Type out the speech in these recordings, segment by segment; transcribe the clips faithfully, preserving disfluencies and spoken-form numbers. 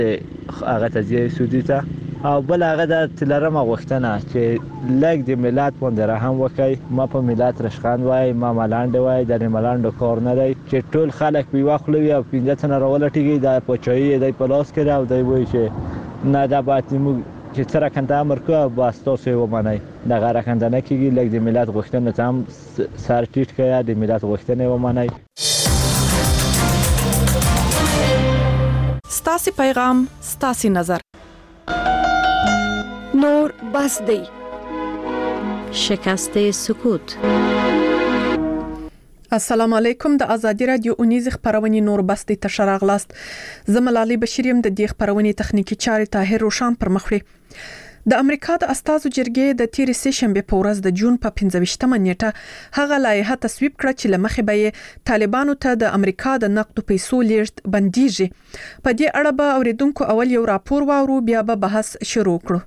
هغه ته سودی ته او بل هغه د تلرمه غوښتنه چې لګ د ملت باندې رحم وکړي. ما په ملت رشخان وای، ما ملاند وای، د ملاند کار نه دی چې ټول خلک په واخلوي او پنځه تنه راولټيږي د پچایي د پلاس کړه او دی وای چې نه دا باید موږ چې تر کنده امر کو با تاسو و منای د غره کنده نه کیږي. لګ د ملت غوښتنه ته هم سر ټیټ کړه، د ملت غوښتنه و منای. ستاسي پیغام، ستاسي نظر. نور بس دی. شکست سکوت. السلام علیکم. د ازادي رادیو اونیز خبرونه نور بس دی تشر اغلاست. زملالي بشریم د دې خبرونه تخنیکی چاري طاهر روشان پر مخ د امریکا د استازو جرګې د تیر سه شنبه په ورځ د جون په پنځه ویشتمه نیټه هغه لایحه تصویب کړه چې لمخې به طالبانو ته د امریکا د نقد پیسو لیږد بندیږي. په دې اړه به اوریدونکو اول یو راپور واورو، بیا به بحث شروع کړو.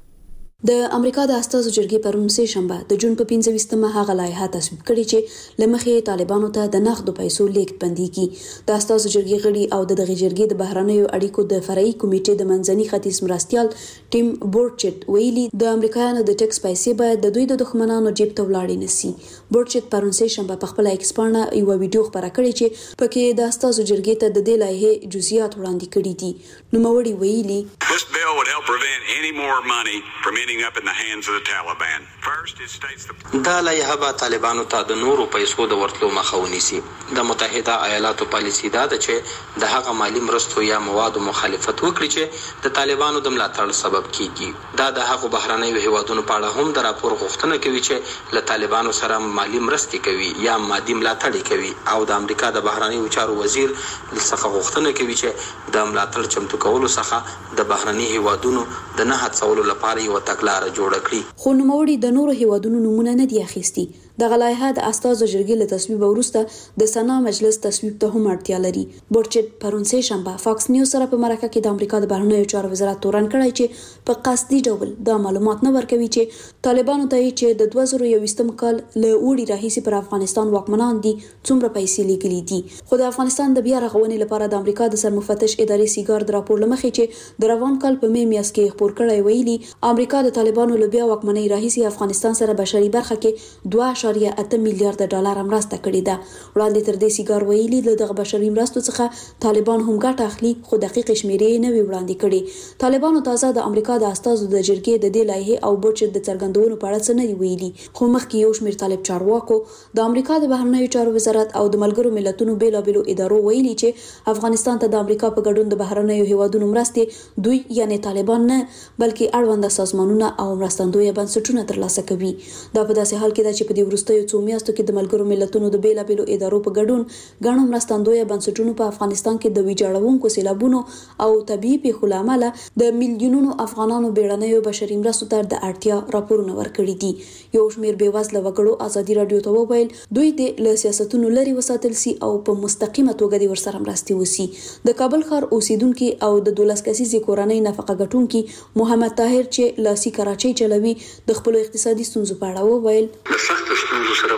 د امریکا د استازو جرګې پرون سه شنبه د جون په پنځه ویشتمه هغه لایحه تصویب کړې چې لمخې طالبانو ته د نقد پیسو لیږد بنديږي. د استازو جرګې غړي او د دغه جرګې د بهرنیو اړیکو د فرعي کمیټې د منځني ختیځ مرستيال ټیم بورچټ ویلي د امریکایانو د ټیکس پیسې باید د دوی د دښمنانو جیب ته ولاړې نسی. بورچټ پرون سه شنبه په خپل ایکس باندې یو ویډیو خبره کړې چې پکې د استازو جرګې ته د دې لایحه جزئیات وړاندې کړي دي. نو موري ویلي This bill would help prevent any more money from ending up in the hands of the Taliban. First, it states the دا لایحه به طالبانو ته د نورو پیسو د ورتلو مخه ونیسي. د متحده ایالاتو پالیسي دا ده چې د هغه مالی مرستو یا موادو مخالفت وکړي چې د طالبانو د ملاتړ سبب کیږي. دا د هغو بهرنیو هیوادونو په اړه هم د راپور غوښتنه کوي چې له طالبانو سره مالی مرستې کوي یا مادي ملاتړ کوي، او د امریکا د بهرنیو چارو وزیر څخه غوښتنه کوي چې د ملاتړ چمتو کولو څخه د بهرنی هیوادونو د نه هڅولو لپاره یو تګلارې جوړه کړي. خو نوموړي د نورو هیوادونو نمونه نه دی اخیستي. د غلایحه د استازو جرګې له تصویب وروسته د سنا مجلس تصویب ته هم اړتیا لري. بورچټ پرون سه شنبه فاکس نیوز سره په مرکه کې د امریکا د بهرنیو چارو وزارت تورن کړی چې په قصدي ډول دا معلومات نه ورکوي چې طالبانو ته چې د دوه زره یوویشتم کال له اوړي راهیسې پر افغانستان واکمنان دي څومره پیسې لګلې دي. خو د افغانستان د بیا رغونې لپاره د امریکا د سرمفتش ادارې سیګار د راپور لمخې چې د روان کال په می میاشت کې خبر کړی ویلي امریکا د طالبانو له بیا واکمنۍ راهیسې افغانستان سره بشري برخه کې دوه اشاریه اته میلیارډ ډالر مرسته کړې ده. وړاندې تر دې سیګار ویلي له دغه بشري مرستو څخه طالبان هم ګټه اخلي، خو دقیق شمیرې نه وی وړاندې کړي. طالبانو تازه د امریکا د استازو د جرګې د دې لایحه او بورچټ د څرګندونو په اړه څه نه ویلي، خو مخکې یو شمېر طالب چارواکو د امریکا د بهرنیو چارو وزارت او د ملګرو ملتونو بیلابېلو ادارو ویلي چې افغانستان ته د امریکا په ګډون د بهرنیو هیوادونو مرستې دوی یعنی طالبان نه بلکې اړوند سازمانونه او مرستندوی بنسټونه ترلاسه کوي. دا په داسې حال کې ده چې په دې وروستیو څو میاشتو کې د ملګرو ملتونو د بیلابېلو ادارو په ګډون غاڼو مرستندوی بنسټونو په افغانستان کې د ویجاړونکو سیلابونو او طبيعي پیښو لامل د میلیونونو افغانانو بیړنیو بشري مرستو ته د اړتیا راپورونه ورکړي دي. یو شمېر بېوزله وګړو ازادي رادیو ته وویل دوی د له سیاستونو لري وساتل سي او په مستقیمه توګه د ورسره مرستي وسی. د کابل ښار اوسیدونکو او د دولس کسیزې کورنۍ نفقه ګټونکو محمد طاهر چې لاسی کراچۍ چلوي د خپل اقتصادي ستونزو په اړه وویل سخت ستونزو سره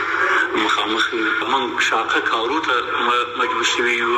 من مخامخ من شاقه کارو ته مجبور شوی یو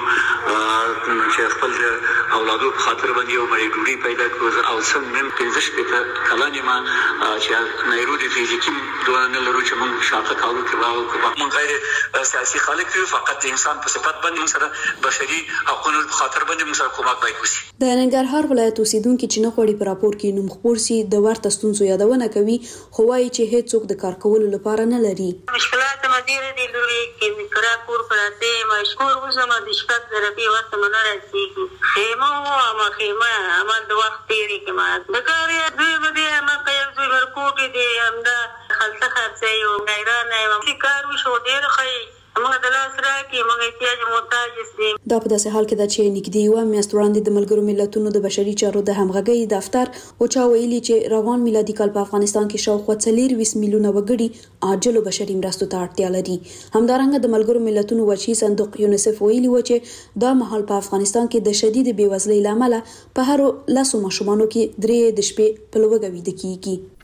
چې خپل اولادو په خاطر باندې یو مړی ډوډۍ پیدا کړو او سم نن پنځه شپېته کلن یم چې نیروډي فزیکي دوه نه لرو چې من شاقه کارو کوو. من غیر سیاسي خلک یو، فقط د انسان په صفت باندې سره بشري حقوقو په خاطر باندې موږ سره کومک باید وشي. د ننګرهار ولایت اوسیدونکو چې نه غوړي په راپور کې نوم خبر سي د ورته ستونزو یادونه کوي، خو وايي چې هیڅوک د کار کولو لپاره نه لري. مشکلات مدیر دي لوري کې کرا کور پراته مشکور وسمه د شپږ دربي وخت مونږ راځي خیمه او ما خیمه ما د وخت تیری کې ما د کار دوی بده ما په یو ځای ورکوټي دي همدا خلصه خرڅه یو غیرانه ما کار وشو ډیر خی موږ د لاس راکې موږ احتیاج محتاج دي. دا په داسې حال کې ده چې نږدې یو میاشت وړاندې د ملګرو ملتونو د بشري چارو د همغږۍ دفتر او چا ویلي چې روان میلادي کال په افغانستان کې شاوخوا څلور میلیونه وګړي عاجلو بشري مرستو ته اړتیا لري. همدارنګه د ملګرو ملتونو وچی صندوق یونیسف ویلي و چې دا مهال په افغانستان کې د شدید بیوزلۍ لامل په هر لاسو ماشومانو کې درې د شپې په لوګوي د کیږي.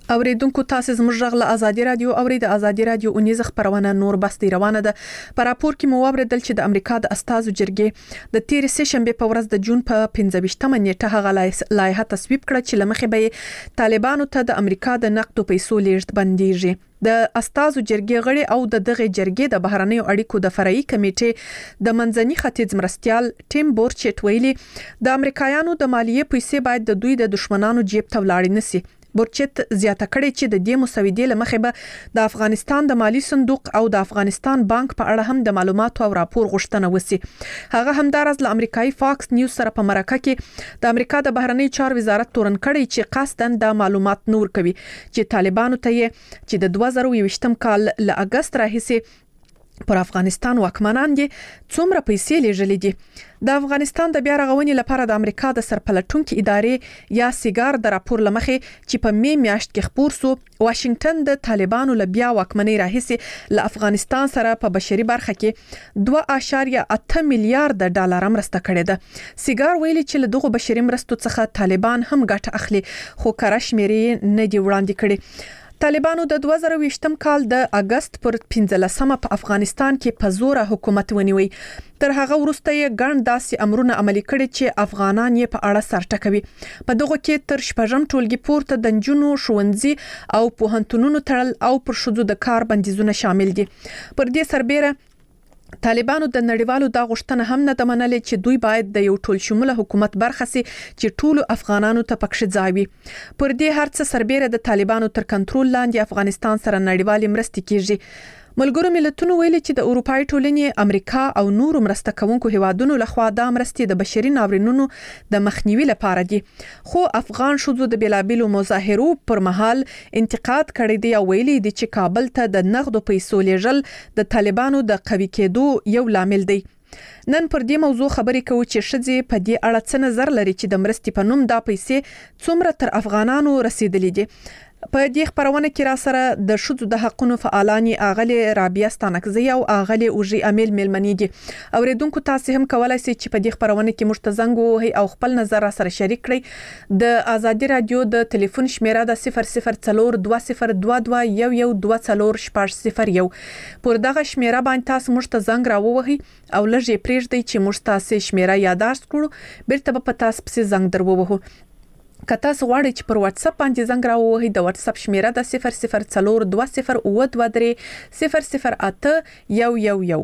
اوریدونکو تاسو زموږ غږ له ازادي رادیو اورید ازادي رادیو اونیز خبرونه نور بستي روانه ده. په راپور کې مو اوریدل چې د امریکا د استازو جرګې د تیر سه شنبه په ورځ د جون په پنځه ویشتمه نیټه هغه لایحه تصویب کړه چې لمخې به طالبانو ته د امریکا د نقدو پیسو لیږد بنديږي. د استازو جرګې غړي او د دغه جرګې د بهرنیو اړیکو د فرعي کمیټې د منځني ختیځ مرستيال ټیم بورچټ ویلي د امریکایانو د مالیې پیسې باید د دوی د دشمنانو جیب ته ولاړ نشي. بورچټ زیاته کړې چې د دې مسودې لمخې به د افغانستان د مالی صندوق او د افغانستان بانک په اړه هم د معلوماتو او راپور غوښتنه وسی. هغه همدارس له امریکایي فاکس نیوز سره په مرکه کې د امریکا د بهرنی چارو وزارت تورن کړی چې قصدن د معلومات نور کوي چې طالبانو ته چې د دوه زره یوویشتم کال له اگست راهیسې پر افغانستان واکمنان دي څومره پیسې لېږلې دي. د افغانستان د بیا رغونې لپاره د امریکا د سرپلټونکو ادارې یا سیګار د راپور لمخې چې په می میاشت کې خبر سو واشنگټن د طالبانو له بیا واکمنۍ راهیسې له افغانستان سره په بشري برخه کې دوه اعشاریه اته میلیارډ ډالر مرسته کړې ده. سیګار ویلي چې له دغه بشري مرستو څخه طالبان هم ګټه اخلي خو کره شمیرې نه دی وړاندې کړي. طالبانو د دوه زره یوویشتم کال د اگست پر پنځلسمه په افغانستان کې په زور حکومت ونیوي. تر هغه وروسته یې ګڼ داسې امرونه عملي کړي چې افغانان یې په اړه سرټکوي. په دغه کې تر شپږم ټولګي پورته د نجونو ښوونځي او پوهنتونونو تړل او پر شذو د کار بندیزونه شامل دي. پر دې سربېره طالبانو د نړیوالو دا غوښتنه هم نه د منلې چې دوی باید د یو ټول شموله حکومت برخه سي چې ټول افغانانو ته پکښ ځای وي. پر دې هرڅه سربېره د طالبانو تر کنټرول لاندې افغانستان سره نړیوالې مرستې کیږي. ملګرو ملتونو ویلي چې د اروپای ټولنې امریکا او نورو مرسته کوونکو هیوادونو لخوا د مرستې د بشري ناورینونو د مخنیوي لپاره دي. خو افغان شذو د بلابلو مظاهرو پر مهال انتقاد کړی دی او ویلي دي چې کابل ته د نغدو پیسو لیږل د طالبانو د قوي کېدو یو لامل دی. نن پر دې موضوع خبرې کوو چې شذې په دې اړه څه نظر لري چې د مرستې په نوم دا پیسې څومره تر افغانانو رسیدلې دي. په دې خبرونه کې را سره د شذو د حقونو فعالانی اغلی رابعه ستانکزی او اغلی اوجی امیل ملمنی دي. اوریدونکو تاسو هم کولای شئ چې په دې خبرونه کې مشتزنګ وهي او خپل نظر را سره شریک کړئ. د ازادي رادیو د ټلیفون شمیره د صفر صفر څلور دوه صفر دوه دوه یو یو دوه څلور شپږ صفر یو. پر دغه شمیره باندې تاسو مشتزنګ را ووهي او لږه پریږدئ چې مشتاسه شمیره یاداشت کړو بیرته په تاسو پسې زنګ درووهو. که تاسو غواړئ چې پر واتس اپ باندې زنګ راووهئ د واتس اپ شمیره د صفر صفر څلور دوه صفر اوه دوه درې صفر صفر اته یو یو یو.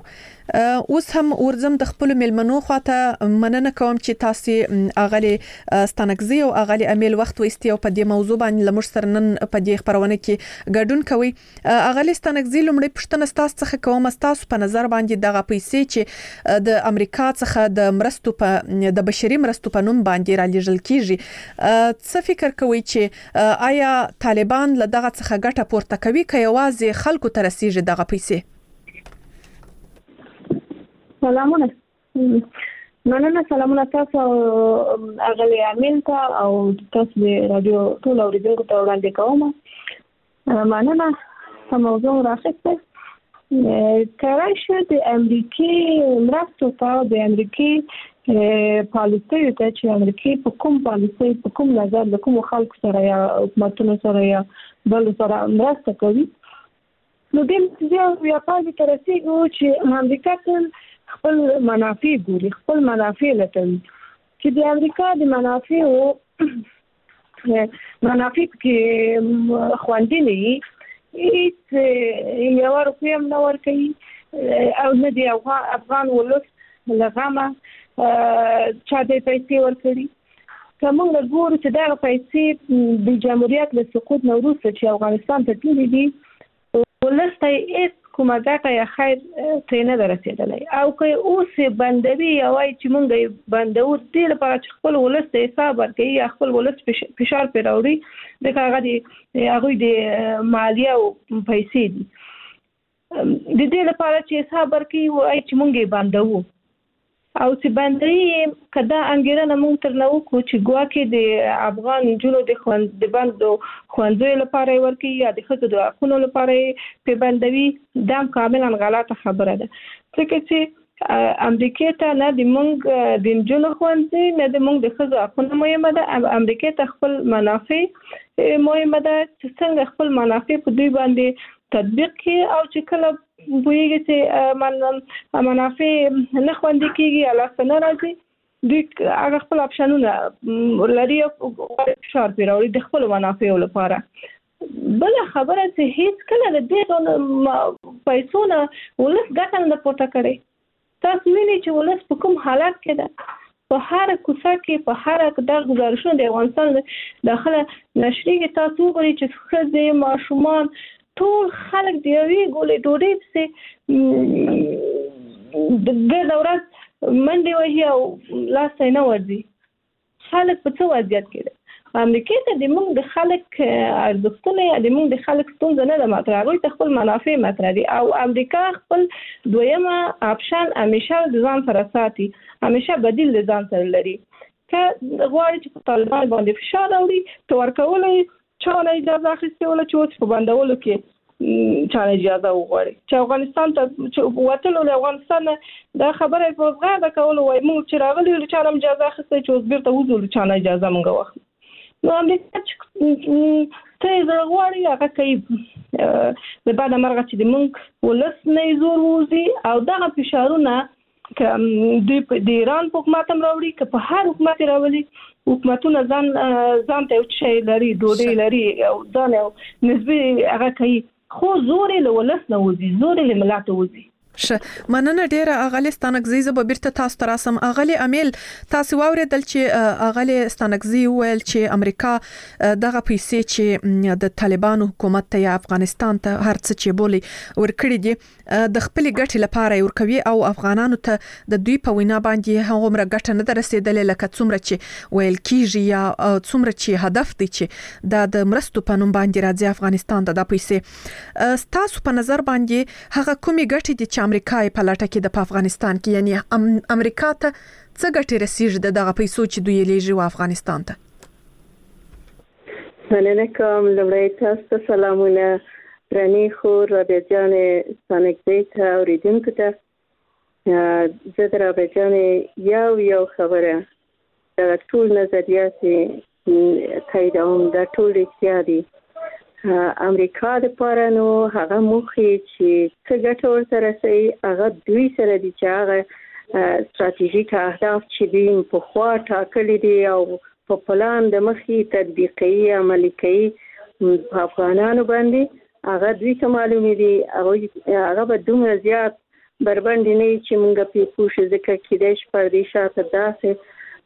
اوس هم ورزم د خپل ملمنو خواته مننه کوم چې تاسو اغلی ستانکزی او اغلی امیل وخت وستي او په دې موضوع باندې لمر سره نن په دې خبرونه کې ګډون کوي. اغلی ستانکزی لومړی پښتنه تاسو څخه کوم تاسو په نظر باندې دغه پیسې چې د امریکا څخه د مرستو په د بشري مرستو په نوم باندې را لېږل کیږي څه فکر کوي چې آیا طالبان له دغه څخه ګټه پورته کوي که یوازې خلکو ته رسیږي دغه پیسې؟ سلامونه مننه سلامونه تاسو اغلی عامل ته او تاسو د رادیو ټول اوریدونکو ته وړاندې کوم. مننه په موضوع راخسته کراشه د امریکای مرستو ته د امریکای پالیسي ته چې امریکای په کوم پالیسي په کوم نظر د کوم خلکو سره یا حکومتونو سره یا بل سره مرسته کوي نو د دې یو پاتې ترسيږي چې امریکا ته خپل منافع ګوري خپل منافع لټوي چې د امریکا د منافع او منافع کې خواندي نه هیڅ یو روپیم نه ورکوي او نه دی افغان ولس لغمه چا د پیسې ورکړي. کومه ګورو چې دا پیسې د جمهوریت له سقوط نو وروسته چې افغانستان ته تللي دي ولسته هیڅ کومه ګټه یا خیر ته نه رسیدلې او که اوس بندوي یا وایي چې مونږ بندو دې لپاره چې خپل ولس ته حساب ورکړي یا خپل ولس فشار پرې راوړي د هغه د هغوی د مالیه او پیسې دي د دې لپاره چې حساب ورکړي وایي چې مونږ بندو او چې باندې کدا انګیرنه مونږ تر نو کو چې ګواکې د افغان جنو د خوند د بندو خوندوی لپاره ورکی یا د خزو د اخونو لپاره په بندوي دا کاملا غلطه خبره ده. ځکه چې امریکا ته نه د مونږ د جنو خوندې نه د مونږ د خزو اخونو مهمه ده. امریکا ته خپل منافع مهمه ده چې څنګه خپل منافع په دوی باندې تطبیق کړي او چې کله ویږي چې منافع نه خوندي کیږي الله نه راځي دوی هغه خپل اپشنونه لري او شرط پیراوړي د خپل منافع لپاره. بل خبره چې هیڅ کله د دې پیسو نه ولس ګټه نه پورته کړي. تاسو وینئ چې ولس په کوم حالت کې ده. په هر کوڅه کې په هر د گزارشونو د افغانستان داخله نشري کې تاسو وګورئ چې ښځې ماشومان ټول خلک د یوې ګولې ډوډۍ پسې ګرده ورځ منډې وهي او لاستی نه ورځي. خلک په څه وضعیت کې ده؟ امریکا ته د موږ د خلک ارزښتونه یا د موږ د خلک ستونزه نه ده مطرح، هغوی ته خپل منافع مطرح دي او امریکا خپل دویمه اپشن همیشه د ځان سره ساتي، همیشه بدیل د ځان سره لري. که غواړي چې په طالبان باندې فشار راوړي که ورکولی چا نه اجازه اخیستې وله چې اوس په بندولو کې چا نه اجازه وغواړي چې افغانستان ته وتلو له افغانستان نه دا خبره په غاړه کولو وایي موږ چې راغلي ولې چا نه اجازه اخیستی چې اوس بیرته وځو چا نه اجازه موږ واخلو. نو امریکا چې ته یې زړه غواړي هغه کوي د بعده مرغه چې د موږ ولس نه یې زور ووځي او دغه فشارونه که دوی د ایران په حکومت هم راوړي که په هر حکومت یې راولي حکومتونه ځان ځان ته یو شی لري، ډوډۍ لري او ځان یو نسبي هغه کوي، خو زور یې له ولس نه وځي، زور یې له ملت وځي. شه مننه ډیره اغلی ستانکزی زه به بیرته تاسو ته راسم. اغلی امیل تاسو واوریدل چې اغلی ستانکزی ویل چې امریکا دغه پیسې چې د طالبانو حکومت ته یا افغانستان ته هر څه چې بولی ورکړي دي د خپل ګټې لپاره ورکوي او افغانانو ته د دوی په وینا باندې هغومره ګټه نه رسیدلې لکه څومره چې ویل کیږي یا څومره چې هدف دی چې د مرستو په نوم باندې راځي افغانستان ته د پیسې. تاسو په نظر باندې هغه کومې ګټې دي چې امریکا په لټه کې د افغانستان کې یعنی ام امریکا ته څه ګټې رسیږي دغه پیسو چې دوی لیږي و افغانستان ته؟ مننه کوم. لومړی تاسو ته سلامونه رانی خور رابعه جانې ستانکزی ته اوریدونکو ته. زه د رابعه جانې یو یو خبره دغه ټول نظریات تاییدوم، دا ټول رښتیا دي. امریکا د پاره نو هغه موخې چې څه ګټه ورته رسوي هغه دوی سره دي چې هغه ستراتیژیک اهداف چې دوی پخوا ټاکلي دي او په پلان د مخې تطبیقي عملي کوي په افغانانو باندې هغه دوی ته معلومې دي. هغه به دومره زیات بربنډ نه چې موږ پې پوه شو ځکه کیدای شي پردې شاته داسې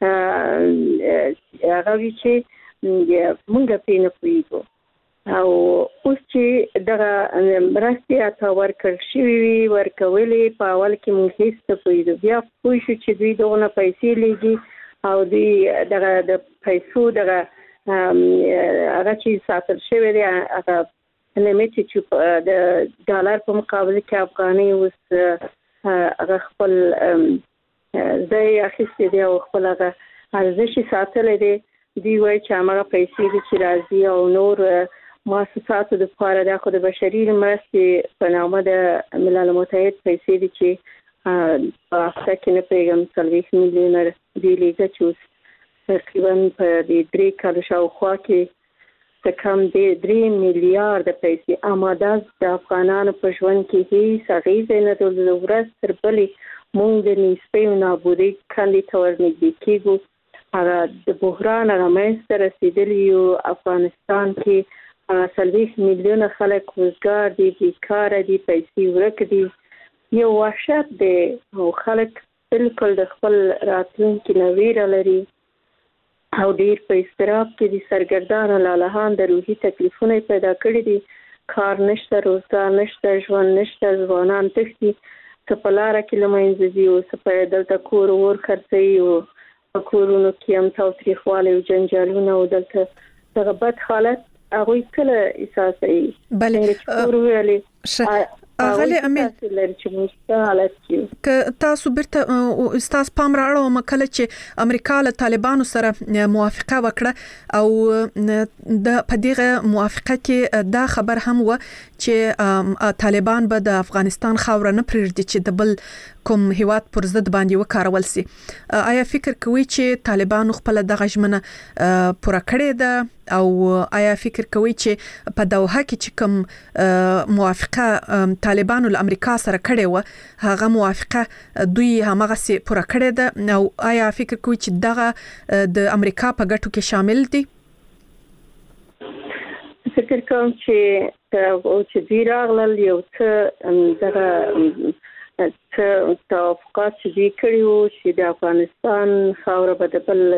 هغه وي چې موږ پې نه پوهېږو او اوس چې دغه مرستې اته ورکړل شوي وي ورکولې په اول کې موږ هېڅ نه پوهېدو، بیا پوه شو چې دوی دغونه پیسې لیږي او دوی دغه د پیسو دغه هغه چې ساتل شوی دی هغه لیمیټ چې د ډالر په مقابل کې افغانۍ اوس هغه خپل ځای اخیستی دی او خپل هغه ارزش یې ساتلی دی. دوی وایي چې هماغه پیسې دي چې راځي او نور مؤسساتو د پاره د خو د بشري مرستې په نامه د ملل متحد پیسې دي چې په هفته کې نه پرېږم څلوېښت میلیونه دوی لیږه چې اوس تقریبا په دې درې کالو شاوخوا کې څه کم د درې میلیارده پیسې اما دا د افغانانو په ژوند کې هېڅ اغېزه نه درلوده. ورځ تر بلې موږ د نیستۍ او نابودۍ کندې ته ورنږدې کېږو. هغه د بحران هغه منځته رسېدلي یو افغانستان کې څلوېښت میلیونه خلک وزګار دي، بیکاره دي، پیسې ورک دي، یو وحشت دی او خلک بالکل د خپل راتلونکي نه ویره لري او ډېر په اضطراب کې دي. سرګردانه لالهان د روحي تکلیفونه پیدا کړي دي، کار نشته، روزګار نشته، ژوند نشته، ځوانان تښتي، څه په لاره کې له منځه ځي او څه په دلته کور ور خرڅوي او په کورونو کې هم تاوتریخوالی او جنجالونه او دلته دغه بد حالت هغوی کله احساسوي. بله اغلی امیل که تاسو بیرته استاس پام راړو مکله چې امریکا له طالبانو سره موافقه وکړه او د پدیغه موافقه کې دا خبر هم و چې طالبان به د افغانستان خاور نه پرېږدي چې د بل کوم هیواد پر ضد باندې وکارول سي. آیا فکر کوي چې طالبان خپل دغه ژمنه پوره کړې ده او آیا فکر کوي چې په دوحه کې چې کوم موافقه طالبانو له امریکا سره کړې و هغه موافقه دوی همغه سي پوره کړې ده او آیا فکر کوي چې دغه د امریکا په ګټو کې شامل دي؟ فکر کوم چې او چې دی راغلل یو څه دغه څه توافقات چې دی کړیو چې د افغانستان خاوره به د بل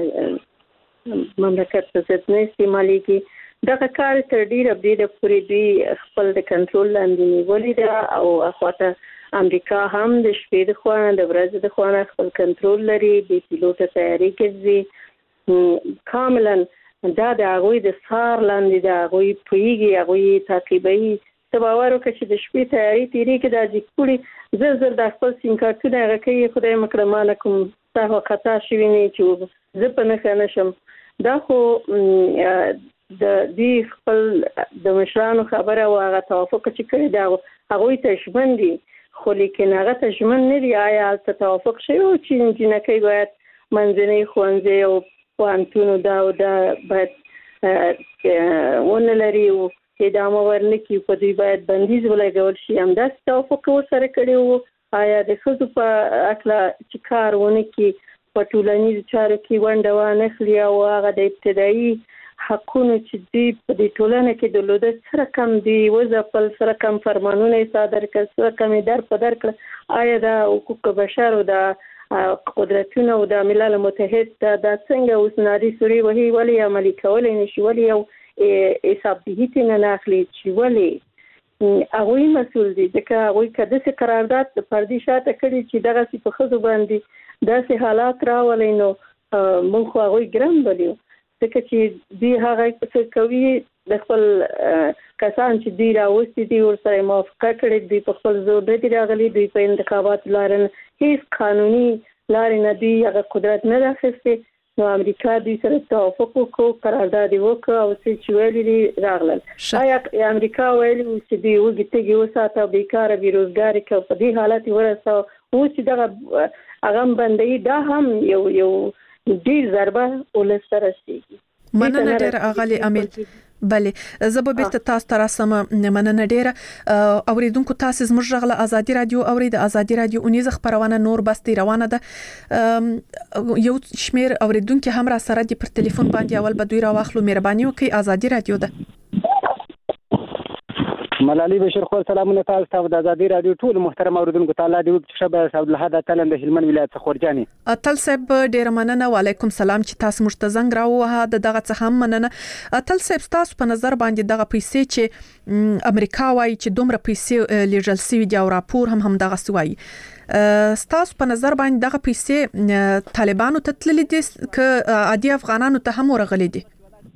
مملکت په ضد نه استعمالېږي. دغه کار تر ډیره بریده پورې دوی خپل د کنټرول لاندې نیولې ده او اخواته امریکا هم د شپې د خوانه د ورځې د خوانه خپل کنټرول لري، د پیلوټ تیاری کوي کاملا. دا د هغوی د سار لاندې د هغوی پوهیږي، هغوی تعقیبوي. ته باور وکړه چې د شپې تیاري تېرېږي دا جګپوړي زر زر د خپل سیم کارتونه هغه کوي خدای مکړه ما نه کوم سهو خطا شوي نه چې زه په نښه نه شم. دا خو د دوی خپل د مشرانو خبره او هغه توافق چې کړی دا هغوی ته ژمن دي، خو لیکن هغه ته ژمن نه دي. آیا هلته توافق شوی و چې جنکۍ باید منځنۍ ښوونځی او پوهنتونو دا او دا باید ونه لري او ادامه ورنکړي، په دوی باید بندیز ولګول شي؟ همداسې توافق ورسره کړی و. آیا د ښځو په هکله چې کار ونه کړي، په ټولنیزو چارو کې ونډه وانخلي او هغه د ابتدایي حقونو چې دوی په دې ټولنه کې درلوده سره کم دي وځپل، سره کم فرمانونه یې صادر کړل، سره کم یې در په در کړل؟ آیا د حقوق بشر او د قدرتونه او د ملل متحد دا څنګه اوس ناري سوري وهي ولې عملي کولی نشي؟ ولې یو حساب دهي نه ناخلي چې ولې هغوی مسؤل دي؟ ځکه هغوی که داسې قرارداد د پردي شاته کړي چې دغسې په ښځو باندې داسې حالات راولي نو موږ خو هغوی ګرم بلیو، ځکه چې دوی هغه څه کوي د خپل کسان چې دوی راوستي دي ورسره موافقه کړې، دوی په خپل زور نه دي راغلي، دوی په انتخاباتو لاره هیڅ قانوني لارې نه دوی هغه قدرت نه ده اخیستی. نو امریکا دوی سره توافق وکړو، قرارداد یې وکړ او څه چې ویلي دي راغلل. آیا امریکا ویلي و چې دوی وږي تږي وساته او بیکاره بېروزګاري کړه، په دې حالت یې ورسوه، اوس چې دغه هغه بندوي دا هم یو یو ډېر ضربه ولس ته رسېږي. مننه ډېره اغلې امیل. بله زه به بیرته تاسو ته راسم. مننه ډېره. اوریدونکو تاسو زموږ غږ له ازادي رادیو اوري. د ازادي رادیو اونیزه خبرونه نور بستي روانه ده. یو شمیر اوریدونکو هم را سره دي پر ټلیفون باندې، اول به دوی را واخلو. مهرباني وکړئ، ازادي رادیو ده. ملالي بشیر خو سلامونه تاسو ته د ازادي رادیو ټول محترم اوریدونکو ته. الله دې وکړي چې شبه عبدالحد اتل د هلمند ولایت څخه خورجاني اتل صاحب ډېر مننه. وعلیکم سلام چې تاسو موږ ته زنګ راووهه. د دغه څه هم مننه. اتل صاحب تاسو په نظر باندې دغه پیسې چې امریکا وايي چې دومره پیسې لیږل شوي دي او راپور هم هم دغه سوي، ستاسو په نظر باندې دغه پیسې طالبانو ته تللي دي که عادي افغانانو ته هم ورغلي دي؟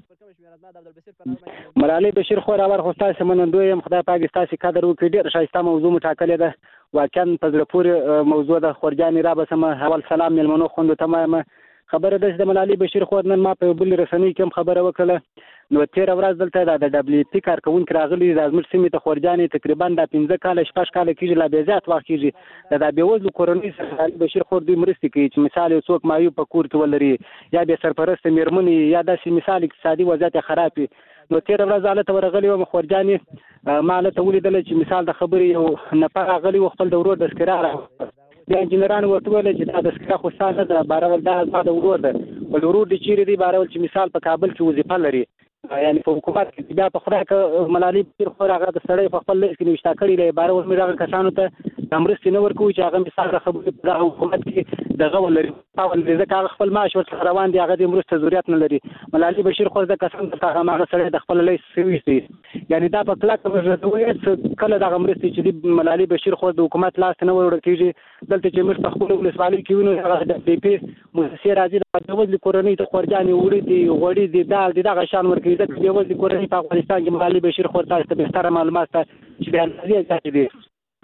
ملالي بشیر خو راور خو تاسو منندوی يم، خدای پاک تاسو قدر وکړي. ډېر ښایسته موضوع مټاکلې ده، واقعا په زړه پورې موضوع ده. خورجاني را به سم اول سلام ملمنو خوندو تمامه خبره ده د ملالي بشیر خو نن ما په بل رسنۍ کې خبره وکړه. نو تیر ورځ دلته د دبليو پی کارکونکو راغلي د ازمر سیمې ته خورجاني تقریبا د پنځه کال شپږ کال کېږي لا به زیات وخت کېږي د بیوزلو کورنۍ سره بشیر خور دوی مرستې کوي چې مثال یو څوک مایو په کور کې ولري یا به سرپرست میرمنې یا داسې مثال اقتصادي وضعیت خراب. نو تیر ورځ حالت ورغلی و خورجاني ما له ته ولیدل چې مثال د خبرې یو نفر راغلی و خپل د ورور د سکرار د انجنیرانو ورته ویل چې دا د سکرا خو ستاسو ده بارول دا د ورور ده ول ورور د چیرې دی بارول چې مثال په کابل کې وظیفه لري، یعنی په حکومت کې بیا په خدای ک ملالي پیر خو راغله د سړی په خپل لیست کې نشتا کړی دی بارول مې راغله کسانو ته امرستي نه ورکوي چې هغه مثال د خبرې په حکومت کې دغه ولري او ځکه خپل معاش ورته روان دی هغه د امرسته ضرورت نه لري. ملالي بشیر خو د کسان ته هغه سړی د خپل لیست سوي، یعنی دا په کلاک ورته کله د امرستي چې ملالي بشیر خو د حکومت لاس نه ورکیږي دلته چې موږ په خپل ولسوالۍ کې وینو هغه د پی پی مؤسسه راځي د وځل کورنۍ ته خورجاني وړي دي غوړي دي دال دي دغه شان ورکیږي د وځل کورنۍ په افغانستان کې ملالي بشیر خو تاسو ته به ستاره معلومات چې بیان لري ځکه دي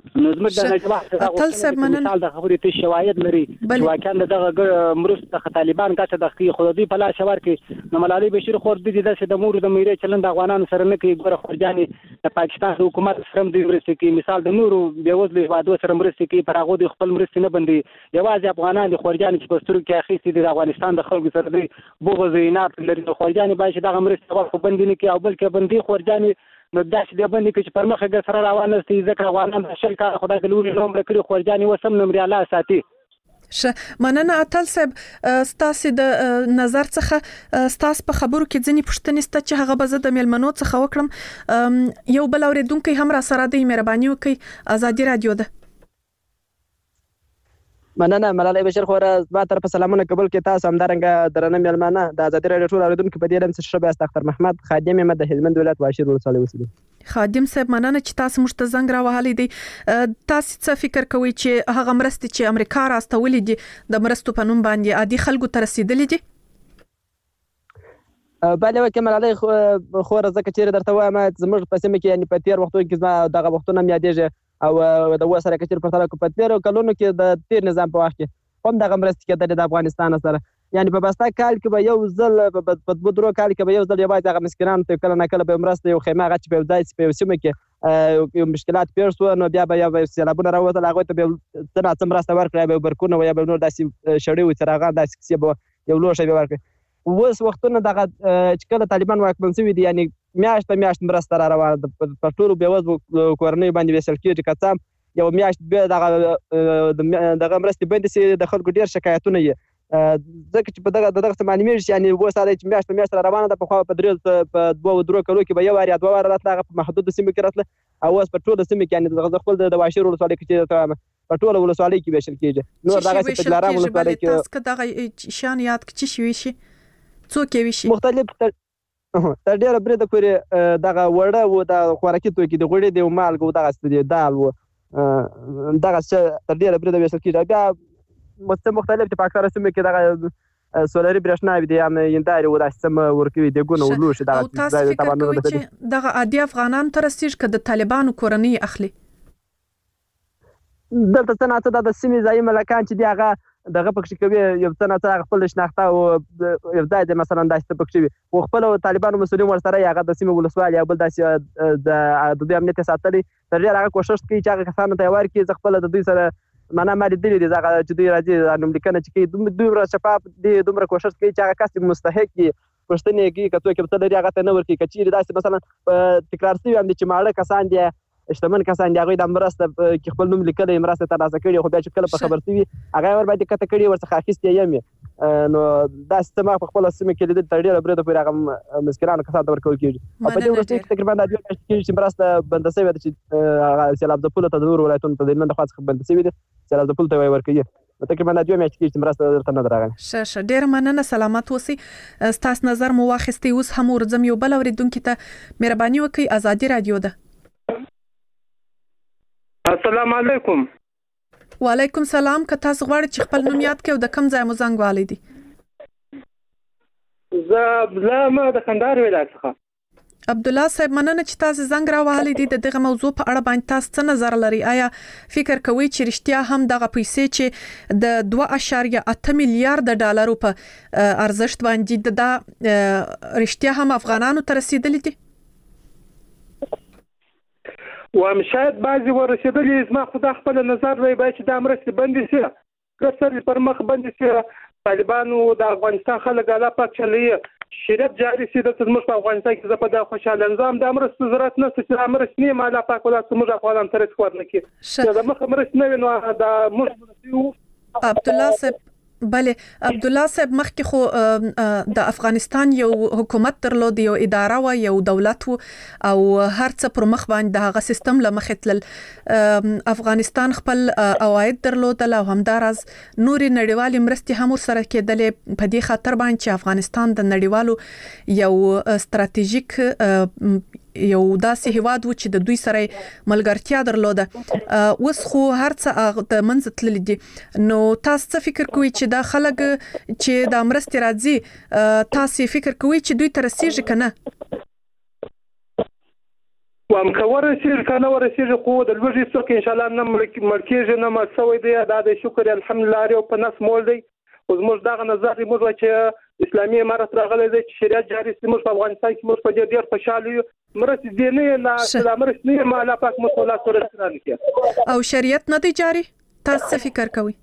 نو زموږ د نجواب اتل صاحب مننه مثال د خبرې ته شواهد لري چې واقعا دغه مرسته طالبان ګټه د خي خودي په لاس ورکي نو ملالي بشیر خور د دې د مور د میرې چلند افغانانو سره نه کوي ګوره خورجاني د پاکستان حکومت سره د مرستې کې مثال د نورو بیوزلو هیوادو سره مرستې کې پر هغه د خپل مرستې نه بندي یوازې افغانان د خورجاني چې په سترګو کې اخیستي د افغانستان د خلکو سره د بغض عینات لري د خورجاني باید دغه مرستې ورکو بندي نه کوي او بلکې بندي خورجاني نو داسې د باندې چې پر مخه ګر سره روان دي ځکه افغانان شل کال خدای ګلوري نوم لري خورجاني وسم نمبر الله ساتي ش مننه اتل صاحب ستاسو د نظر څخه ستاسو په خبرو کې ځنی پښتنې ست چې هغه بزه د ملمنو څخه وکړم یو بل اوریدونکو هم را سره د مهرباني وکي ازادي رادیو ده مننه ملالۍ بشیر خور زما طرف سلامونه قبول کې تاسو همدارنګه درنه ملمانه د ازادي رادیو ټول اوریدونکو په دې لم څه شبه استاختر محمد خادم مې د هلمند ولایت واشیر ولسوالۍ اوسېدو خادم صاحب مننه چې تاسو مشت زنګ را وهلې دي تاسو څه فکر کوئ چې هغه مرستې چې امریکا راستولې دي د مرستو په نوم باندې عادي خلکو ته رسیدلې دي بله وکه ملالۍ خور زکه چیرې درته وایم زموږ په سیمه کې یعنی په تیر وختونو کې زما دغه وختونه مې یادېږي او د وسره کچیر په تاله په تیر کلونو کې د تیر نظام په وخت کې هم دغه مرستې کېدلې د افغانستان سره یعنی په بستا کال کې به یو ځل په بدرو کال کې به یو ځل یوازې هغه مسکینانو ته کله نه کله به مرسته یو خیمه غچ په ځای په سیمه کې یو مشکلات پیښ شو نو بیا به یو سیلابونه راوځل هغه ته به څنګه څنګه مرسته ورکړي به برکونه یا به نور داسې شړې و څراغان داسې کیسه به یو لوښه به ورکړي اوس وختونه دغه چې کله طالبان واکمن شوي دي یعنی میاشت په میاشت مرسته را روانه ده په ټولو بېوزلو کورنیو باندې ویشل کېږي که څه هم یو میاشت بیا دغه دغه مرستې بندې شي د خلکو ډېر شکایتونه یې ځکه چې په دغه دغه څه معلومېږي چې یعنې اوس دا دی چې میاشت په میاشت را روانه ده پخوا په درې په دوه درو کلو کې به یو وار یا دوه واره راتله هغه په محدودو سیمو کې راتله او اوس په ټوله سیمه کې یعنې د خپل د واشیر ولسوالۍ کې چې ته وایم په ټوله ولسوالۍ کې ویشل کېږي نور دغسې په دلارام ولسوالۍ کې تاسو که دغه شیان یاد کړي چې شوي شي څوک یې وشي مختلف تر ډېره بریده پورې دغه وړه و د خوراکي توکي د غوړي د مالګو دغسې د دال و دغه تر ډېره بریده ویشل کېږي بیا مختلف د پاکستان سیمه کې دغه سولري برېښنا وي د هندارې و داسې څه ورکوي دیګونه و لوښي دغه او تاسو فکر کوئ چې دغه عادي افغانانو ته رسېږي که د طالبانو کورنۍ اخلي دلته څه ناڅه دا د سیمې ځایي ملکان چې دي هغه دغه پکښې کوي یو څه ناڅه هغه خپل شناخته او یو ځای دی مثلا داسې څه پکښې وي خو خپله طالبانو مسؤلین ورسره هغه د سیمې ولسوال یا بل داسې د دوی امنیت یې ساتلی تر ډېره هغه کوښښ کوي چې هغه کسانو ته یې ورکړي زه خپله د دوی سره معنا ما لیدلي دي هغه چې دوی راځي نوملیکنه چې کوي دومره شفاف دي دومره کوښښ کوي چې هغه کس مستحق وي پوښتنې یې کوي که څوک یې څه لري هغه ته نه ورکوي که چیرې داسې مثلا په تکرار شوي هم دي چې ماړه کسان دي شتمن کسان دي هغوی د مرسته کې خپل نوم لیکلی مرسته ترلاسه کړي خو بیا چې کله په خبر شوي هغه یې ورباندې کته کړي ورڅخه اخیستې یم نو داسې څه ما په خپله سیمه کې لیدلي تر ډېره بریده پورې هغه مسکینانو کسانو ته ورکول کېږي او په دې وروستیو کې تقریبا دا دوه میاشتې کېږي چې مرسته بنده شوې ده چې هغه سیلاب ځپلو ته د نورو ولایتونو ته د هلمند لخوا څخه بنده شوي دي سیلاب ځپلو ته یې ورکوي تقریبا دا دوه میاشتې کېږي چې مرسته درته نه ده راغلې ښه ښه ډېره مننه سلامت اوسئ ستاسو نظر مو واخیستی اوس هم ورځم یو بل اورېدونکي ته مهرباني وکړئ ازادي رادیو ده السلام علیکم وعلیکم سلام که تاسو غواړئ چې خپل نوم یاد کړئ او د کوم ځای مو زنګ والی دی زه عبدالله ما د کندهار ولایت څخه عبدالله صاحب مننه چې تاسو زنګ را وهلی دي د دغه موضوع په اړه باندې تاسو څه نظر لري آیا فکر کوئ چې رښتیا هم دغه پیسې چې د دوه اعشاریه اته میلیارډ ډالرو په ارزښت باندې د رښتیا هم افغانانو ته رسیدلې دي وایم شاید بعضې ورسېدلي زما خو دا خپل نظر دی باید چې دا مرستې بندې شي که څه پر مخ بندې شي طالبانو د افغانستان خلک الله پاک چلوي شریعت جاري شي دلته زموږ په افغانستان کې زه په دا خوشحاله یم زه هم دا مرستو ضرورت نشته چې دا مرستې نه یم الله پاک ولا زموږ افغانان ته رسک ورنه کړي که د مخه مرستې نه وي نو دا موږ عبدالله صاحب بله عبدالله صاحب مخکې خو د افغانستان یو حکومت درلود یو اداره و یو دولت و او هر څه پر مخ باندې د هغه سیستم له مخې تلل افغانستان خپل عواید درلودل او همداراز نورې نړیوالې مرستې هم ورسره کېدلې په دې خاطر باندې چې افغانستان د نړیوالو یو ستراتیژیک یو داسې هیواد و چې د دوی سره ملګرتیا درلوده اوس خو هر څه د منځ تللی دي نو تاسو څه فکر کوئ چې دا خلک چې دا مرستې راځي تاسو فکر کوئ چې دوی ته رسیږي که نه وام کور شي کنه ورسیږي خو د لوږې څوک ان شاء الله نه مړ کېږي نه مړ شوی دی دا د شکر الحمدلله یو په نس مول دی او زموږ دغه نظر دی موږ چې اسلامي امارت راغلی دی چې شریعت جاري سي موږ په افغانستان کې موږ په دې ډېر خوشاله یو مرستې دې نه نه مرستې نه ما لا پاک موږ الله سره سره کې او شریعت نه دی جاري تاسو څه فکر کوئ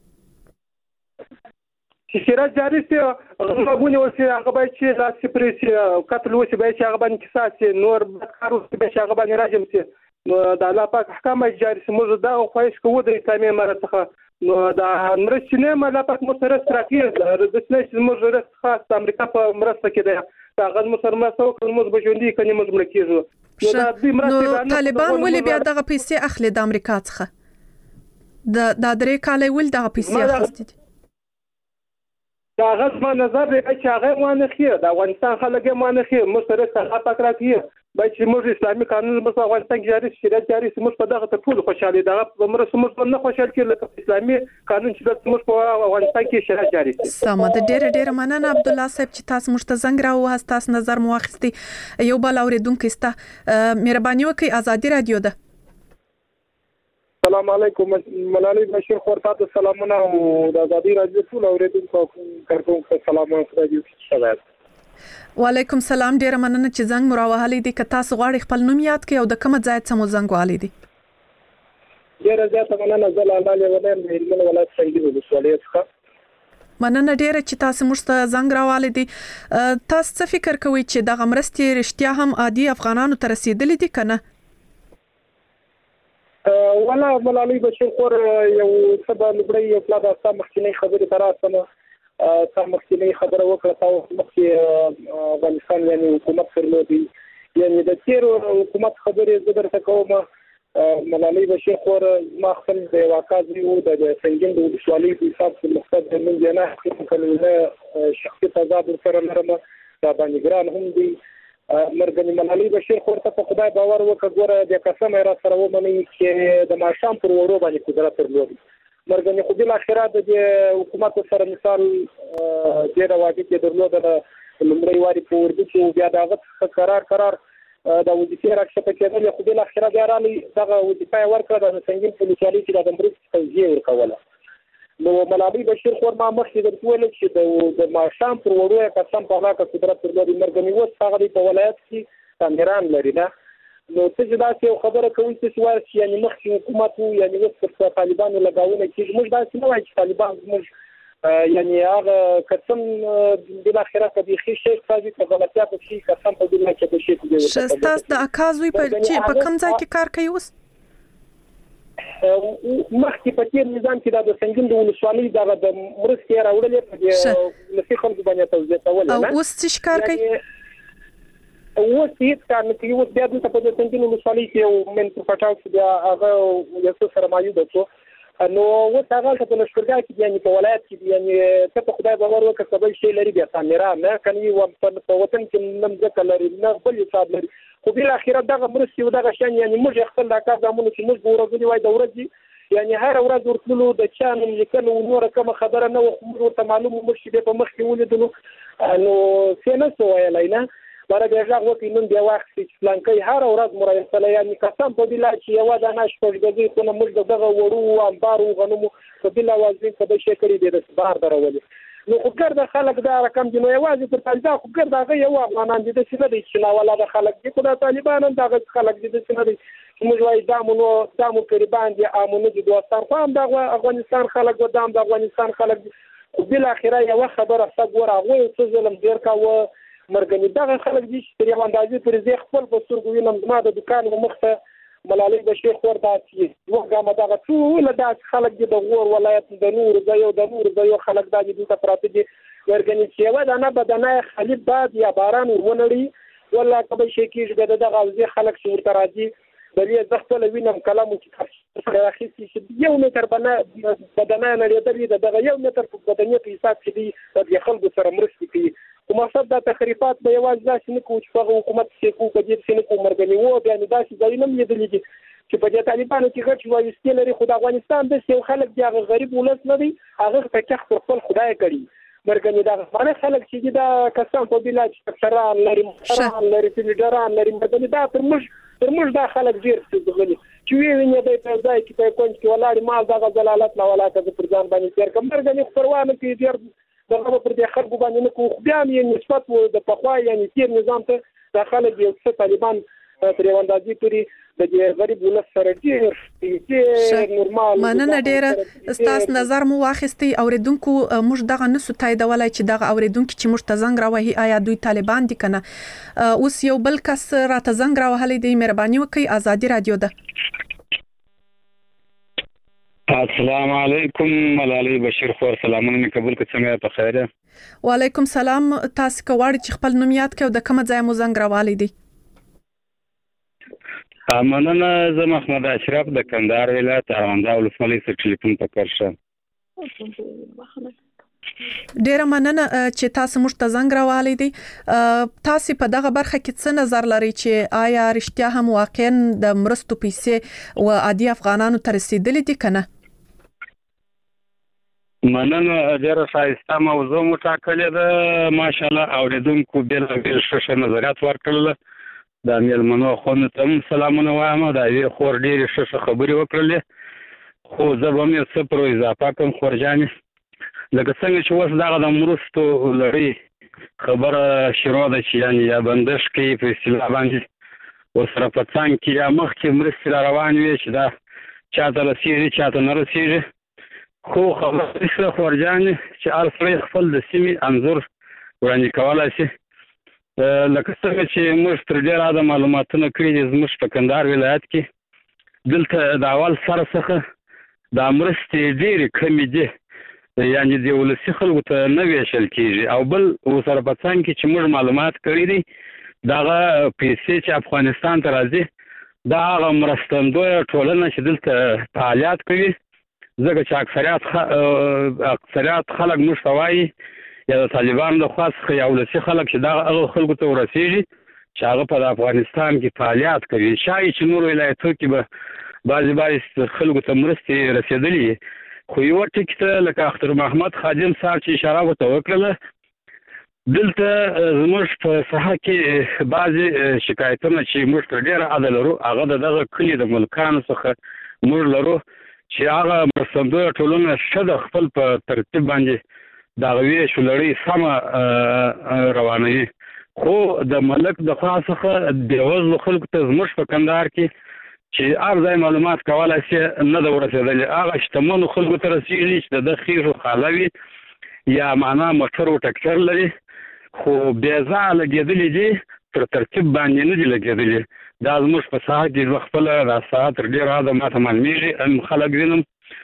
چې شریعت جاري سي غوونه وسی هغه باید چې لا سپریسي قتل وسی باید چې هغه باندې قصاص نور بدکارو چې هغه باندې راځم سي نو د الله پاک احکام جاري سي موږ دا خواهش کوو د اسلامي امارت څخه نو دا مرستې نه ما لا پاک موږ سره راکې رسنۍ چې موږ رس خاص د امریکا په مرسته کې دی دا غږ موږ سره مرسته وکړو موږ به ژوندي کني موږ مړ کېږو نو طالبان ولې بیا دغه پیسې اخلي د امریکا څخه د د درې کال ول دغه پیسې اخیستي دا غږ ما نظر دی چې هغه وانه خیر د افغانستان خلک یې وانه خیر موږ سره څه پاک راکې باید چې موږ اسلامي قانون په افغانستان کې جاري شریعت جاري موږ په دغه ته ټول خوشاله دغه مرسته موږ نه خوشاله کړل اسلامي قانون چې موږ په افغانستان کې شریعت جاري سمه ده ډېر ډېر مننه عبد الله صاحب چې تاسو موږ ته زنګ راوهاست تاسو نظر مو واخیستي یو بل اوریدونکو ستا مهرباني وکړئ ازادي رادیو ده السلام علیکم ملالي بشیر خور تاسو سلامونه او د ازادي رادیو ټول اوریدونکو کارکونکو سلامونه راځي شوال وعلیکم سلام ډیر مننه چې زنګ مراوهلې دي که تاسو غواړئ خپل نوم یاد کړئ او د کوم ځای څخه مو زنګ والي دي ډیر زیاته مننه زه لاله ولیم د هلمند ولایت څنګه د ولایت څخه مننه ډیره چې تاسو موږ ته زنګ راوالې دي تاسو څه فکر کوئ چې دغه مرستې رښتیا هم عادي افغانانو ته رسیدلې دي کنه ولا ملالي بشیر خور یو سبا لبړی یو پلا د سم مخکینی خبرې تراسمه سم مخکینی خبره وکړه تاسو مخکې افغانستان یعنی حکومت فرلودي یعنی د تیر حکومت خبرې زبر تکومه ملالي بشیر خور ما خپل د واقعي او د څنګه د ولسوالۍ په حساب کې مقصد من جنا کله شخصي تضاد سره لرم دا باندې ګران هم دي مرګنی ملالي بشیر خور ته په خدای باور وکړه ګوره د قسم را سره ومني چې د ماشام پر وړو باندې قدرت درلود مرګنی خو بل اخرات د حکومت سره مثال د راوړي کې درلود د لمړی واري په ورده چې بیا دغه قرار قرار د وظیفې راکښته کېدل خو بل اخرات یارالي دغه وظیفه ورکړه د څنګه په لچالي کې د امریکا توجیه ورکوله نو ملالي بشیر خور ما مخکې د ټول چې د ماشام پر وړو قسم په هغه قدرت درلود مرګنی وس هغه په ولایت کې کامیران لري نه نو څه چې دا څه خبره کوي چې وایي یعنی مخکې حکومت وو یعنی وس پر طالبانو لګاونه کې موږ دا څه نه وایي چې طالبان موږ یعنی هغه قسم د اخرت د خې شي څه چې غلطیات شي قسم په دې کې د شي کې شستاس د اکازوي په چې په کوم ځای کې کار کوي اوس مخکې په تیر نظام کې د څنګه د ولسوالۍ دغه د مرستې راوړلې په دې نفي خلکو باندې توزیع کول نه اوس څه کار کوي اوس هیڅ کار نه کوي اوس بیا د په دې څنګه ولسوالۍ کې یو من په پټاو کې بیا هغه یو څه سره مایو ده نو اوس هغه په لشکرګاه کې یعنی په ولایت کې یعنی ته په خدای باور وکړه سبا شي لري بیا کامیرا نه کني و په وطن کې نم ځکه لري نه بل حساب لري خو بل اخیرا دغه مرستي او دغه شان یعنی موږ خپل د کار زمونږ چې موږ ورغلي وای د ورځي یعنی هر ورځ ورتلو د چان لیکلو نور کوم خبره نه ورته معلومه مرشي په مخ کې ولیدلو نو څنګه سوای لاینا برای بیا وقتی نون بیا وخت چې پلانکي هر ورځ مرایسله یعنی قسم په بلا چې یو د ناش پرګزي خو موږ دغه وړو انبار او غنمو په بلا وازین په دې شکل دي د بار درولې نو خو ګرځه خلک دا رقم دی نو یوازې پر طالبان خو ګرځه هغه یو افغانان دي چې نه دي چې لا ولا د خلک دي خو د طالبانو دغه خلک دي چې نه دي موږ وایي دا مونږ دا مو قربان دي امونه دي دوستان خو هم د افغانستان خلک و دام د افغانستان خلک بل اخره یو خبره څنګه راغوي چې ظلم ډیر کاوه مرګنی دغه خلک دي چې یو اندازې پر زی خپل په سترګو وینم ما د دکان مخته ملالي بشیر خور داسي وګامه دغه ټول د خلک دي د غور ولایت د نور زيو د نور زيو خلک د دې ته پراته دي مرګنی چې و دا نه بدنه خلیب باد یا باران ونړي ولا کبه شي کېږي دغه غوځي خلک چې ورته راځي د دې ځخته وینم کلام چې راخېسي چې یو متر بنه بدنه نه لري دغه یو متر په بدنه په حساب کې دي د خلکو سره مرستې کوي کوم څه د تخریفات به یوازې داسې نه کوي چې هغه حکومت چې کوم په دې څه نه کوم مرګنی وو بیا نه داسې ځای نه لیدل دي چې په دې طالبانو کې غټ وایي چې لري خدای افغانستان د یو خلک دی هغه غریب ولس نه دی هغه په کې خپل خدای کړی مرګنی دا باندې خلک چې دا کسان په بلاد افسران لري مشران لري لیډران لري مرګنی دا تر موږ تر موږ دا خلک ډیر څه دغلي چې وی ویني د په ځای کې په کونج کې ولاړ ما دا غزلالت نه ولا ته پر ځان باندې تیر کوم مرګنی پروانه کې ډیر دغه پر دې خلکو باندې نه کوو بیا یې نسبت وو د پخوا یعنی تیر نظام ته داخله دی چې طالبان پریواندازي کوي د دې غریب ولس سره ډیر نورمال مننه ډیره ستاسو نظر مو واخیستي اوریدونکو موږ دغه نسو تاییدولای چې دغه اوریدونکو چې موږ ته زنګ راوهي آیا دوی طالبان دي کنه اوس یو بل کس راته زنګ راوهلې دی مهرباني وکړئ ازادي رادیو ده السلام علیکم ملالۍ بشیر خور سلامونه قبول کړئ څنګه په خیر وعلیکم سلام تاسو کوړی چې خپل نوم یاد کړئ د کوم ځای مو زنګ راوالې دی مننه زه محمد اشرف د کندهار ولایت ارواندا ولسوالۍ څخه ټلیفون پکړ شم ډیره مننه چې تاسو موږ ته زنګ راوالې دي تاسو په دغه برخه کې څه نظر لرئ چې آیا رښتیا هم واقعا د مرستو پیسې او عادي افغانانو ته رسیدلې دي کنه مننه ډیره ښایسته موضوع مو ټاکلې ده ماشاءالله اوریدونکو بیلابیل ښه نظریات ورکړل د میلمنو خونو ته هم سلامونه وایم د یوې خور ډېرې ښه ښه خبرې وکړلې خو زه به هم یو څه پر اضافه کړم خورجانې لکه څنګه چې اوس دغه د مرستو لړۍ خبره شروع ده چې یعنې یا بندش کوي په اصطلاح باندې ورسره په څنګ کې یا مخکې مرستې را روانې وې چې دا چاته رسېږي چاته نه رسېږي خو خبره داسې خورجانې چې هر سړی خپل د سیمې انځور وړاندې کولی شي لکه څنګه چې موږ تر ډېره د معلوماتونه کړي دي زموږ په کندهار ولایت کې دلته د اول سر څخه دا مرستې ډېرې کمې دي یعنې د ولسي خلکو ته نه ویشل کېږي او بل ورسره په څنګ کې چې موږ معلومات کړي دي دغه پیسې چې افغانستان ته راځي دا هغه مرستندویه ټولنه چې دلته فعالیت کوي ځکه چې اکثریت اکثریت خلک موږ ته وایي یا د طالبانو د خوا څخه یا ولسي خلک چې دغه هغو خلکو ته ورسېږي چې هغه په افغانستان کې فعالیت کوي شایي چې نورو ولایتونو کې به بعضې بعضې خلکو ته مرستې رسېدلي خو یوه ټکي ته لکه اختر محمد خادم صاحب چې اشاره ورته وکړله دلته زموږ په ساحه کې بعضې شکایتونه چې موږ ته ډېره عده لرو هغه د دغه کلي د ملکانو څخه موږ لرو چې هغه مرستندویه ټولنه ښه د خپل په ترتیب باندې دغه ویشو لړۍ سمه روانوي خو د ملک د خوا څخه بېوزلو خلکو ته زموږ په کندهار کې چې هر ځای معلومات کولی شي نه ده ورسېدلې هغه شتمنو خلکو ته رسېږي چې د ده خیښو خاله وي یا معنا موټر و ټکټر لري خو بېځایه لګېدلي دي تر ترتیب باندې نه دي لګېدلي دا زموږ په ساحه کې زه خپله دا ساعت تر ډېره حده ماته معلومېږي خلک وینم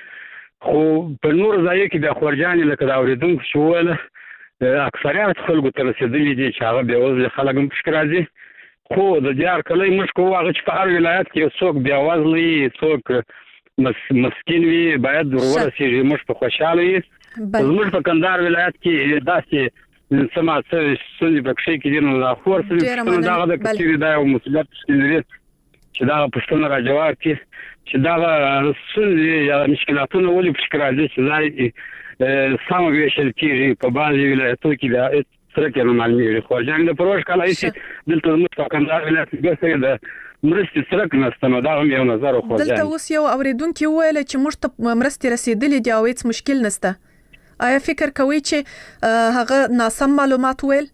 خو په نورو ځایو کې د خورجانې لکه د اورېدونکو چې وویله اکثریت خلکو ته رسېدلي دي چې هغه بېوزلي خلک هم پکې راځي خو د دې هر کلی موږ کوو هغه چې په هر ولایت کې یو څوک بېوزله وي څوک مسکین وي باید ورورسېږي موږ په خوشحاله وي زموږ په کندهار ولایت کې داسې څه ما څه ستونزې پکښې کې دي نو دا خور څه پوښتنه دغه ده که چېرې دا یو مسؤلیت پکښې لري چې دغه پوښتنه را جواب کړي چې دغه ستونزې یا مشکلاتونه ولې پکښې راځي چې ځای سمه ویشل کېږي په بعضې ولایتونو کې بیا هېڅ څرک یې نه معلومېږي خورجانې د پروژ کال هېڅې دلته زموږ په کندهار ولایت کې ګرځي د مرستې څرک نشته نو دا هم یو نظر و خورجانې دلته اوس یو اورېدونکي وویله چې موږ ته مرستې رسېدلې دي او هېڅ مشکل نشته آیا فکر کوئ چې هغه ناسم معلومات ویل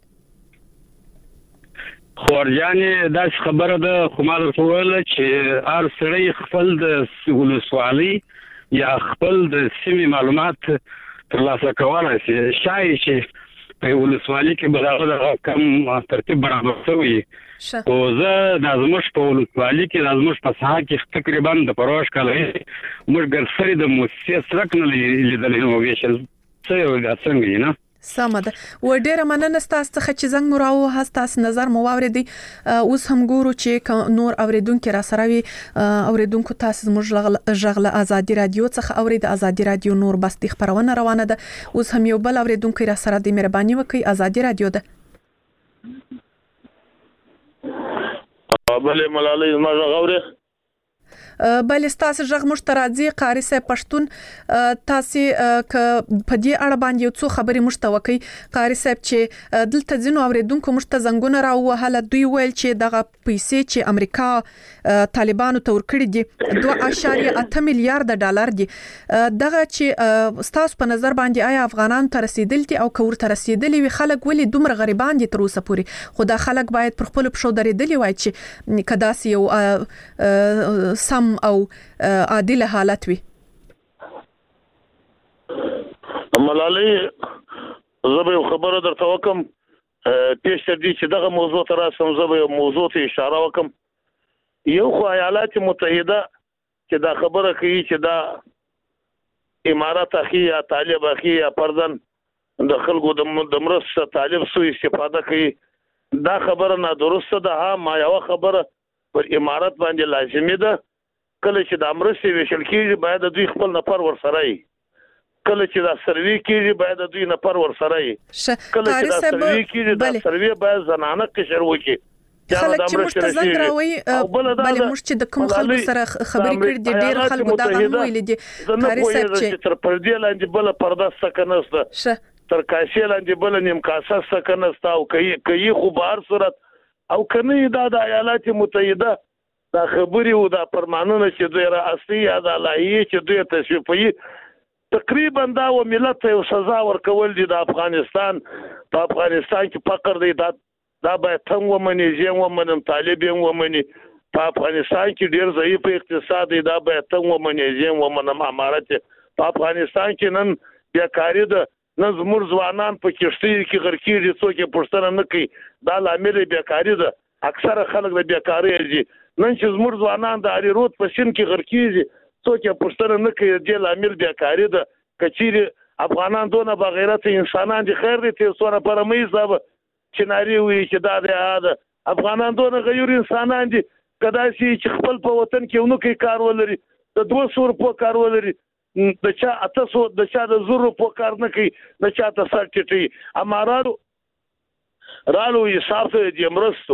خورجانې داسې خبره ده خو ما درته وویله چې هر سړی خپل د ولسوالۍ یا خپل د سیمې معلومات ترلاسه کولی شي شایي چې په ولسوالۍ کې به دغه دغه کم ترتیب برابر شوی خو زه دا زموږ په ولسوالۍ کې دا زموږ په ساحه کې تقریبا د پروژ کال موږ ګرسري د موسسې څرک نه لیدلی نو ویشل څه یو څنګه یې نه سمه ده و ډیره مننه ستاسو څخه چې زنګ مو راووهه ستاسو نظر مو واورېدی اوس هم ګورو چې نور اوریدونکي را سره وي اوریدونکو تاسو زموږ غږ له ازادي رادیو څخه اورید ازادي رادیو نور بستي خبرونه روانه ده اوس هم یو بل اوریدونکي را سره د مهرباني وکړئ ازادي رادیو ده بلې ملالۍ زما غږ اورې بل ستاسو ژغ موږ ته راځي قاری صاحب پښتون تاسو ک په دې اړه باندې یو څو خبرې موږ ته وکړي قاری صاحب چې دلته ځینو اوریدونکو موږ ته زنګونه راوهله دوی ویل چې دغه پیسې چې امریکا طالبانو ته ورکړي دي دوه اعشاریه اته میلیارډ ډالر دي دغه چې ستاسو په نظر باندې آیا افغانان ته رسیدل دي او کور ته رسیدلی وي خلک ولې دومره غریبان دي تر اوسه پورې خو دا خلک باید پر خپل پښو درېدلی وای چې کداس یو سم او عادل حالت وي ملالۍ زه به خبره درته وکم پیش تر دې چې دغه موضوع ته راسم زه به موضوع ته اشاره وکم یو خو ایالات متحده چې دا خبره کوي چې دا امارات اخی یا طالب اخی یا پردن د خلکو د مرسته طالب سو استفاده کوي دا خبره نادرسته ده ها ما یو خبره پر امارات باندې لازمي ده کله چې د امرسته وشل کیږي باید دوی خپل نفر ورسره وي کله چې دا سروي کیږي باید دوی نفر ورسره وي کله چې دا سروي کیږي دا سروي باید زنانه قشر وکړي خلک چې موږ ته زنګ راوي بلې موږ چې د کوم خلکو سره خبرې کړې دي ډېر خلکو دا هم ویل دي قاری صاحب چې تر پردې لاندې بل پرده سکنسته تر کاسې لاندې بل نیم کاسه سکنسته او کوي کوي خو بهر صورت او کني دا د ایالات متحده دا خبري او دا پرمانونه چې دوی را اصلي یا د لایي چې دوی تصفیه تقریبا دا و ملت یو سزا ورکول دي د افغانستان په افغانستان کې فقر دی دا دا باید څنګه ومني ځین ومنم طالبین ومني په افغانستان کې ډیر ضعیف اقتصاد دی دا باید څنګه ومني ځین ومنم امارت په افغانستان کې نن بیکاری ده نن زموږ ځوانان په کشتۍ کې غرقېږي څوک یې پوښتنه نه کوي دا لامل بیکاری ده اکثره خلک د بیکاری دي نن چې زموږ ځوانان د اړې رود په سین کې غرقېږي څوک یې پوښتنه نه کوي د لامل بیکاری ده کچېرې افغانان دونه بغیرت انسانان دي خیر دي تاسو سره پرمې حساب چناري وي چې دا د افغانان دونه غیر انسانان دي کداسي چې خپل په وطن کې ونو کې کار ولري د دوه سور په کار ولري د چا اتاسو د چا د زورو په کار نه کوي د چا ته سر ټټي اماراتو رالو حساب ته د امرستو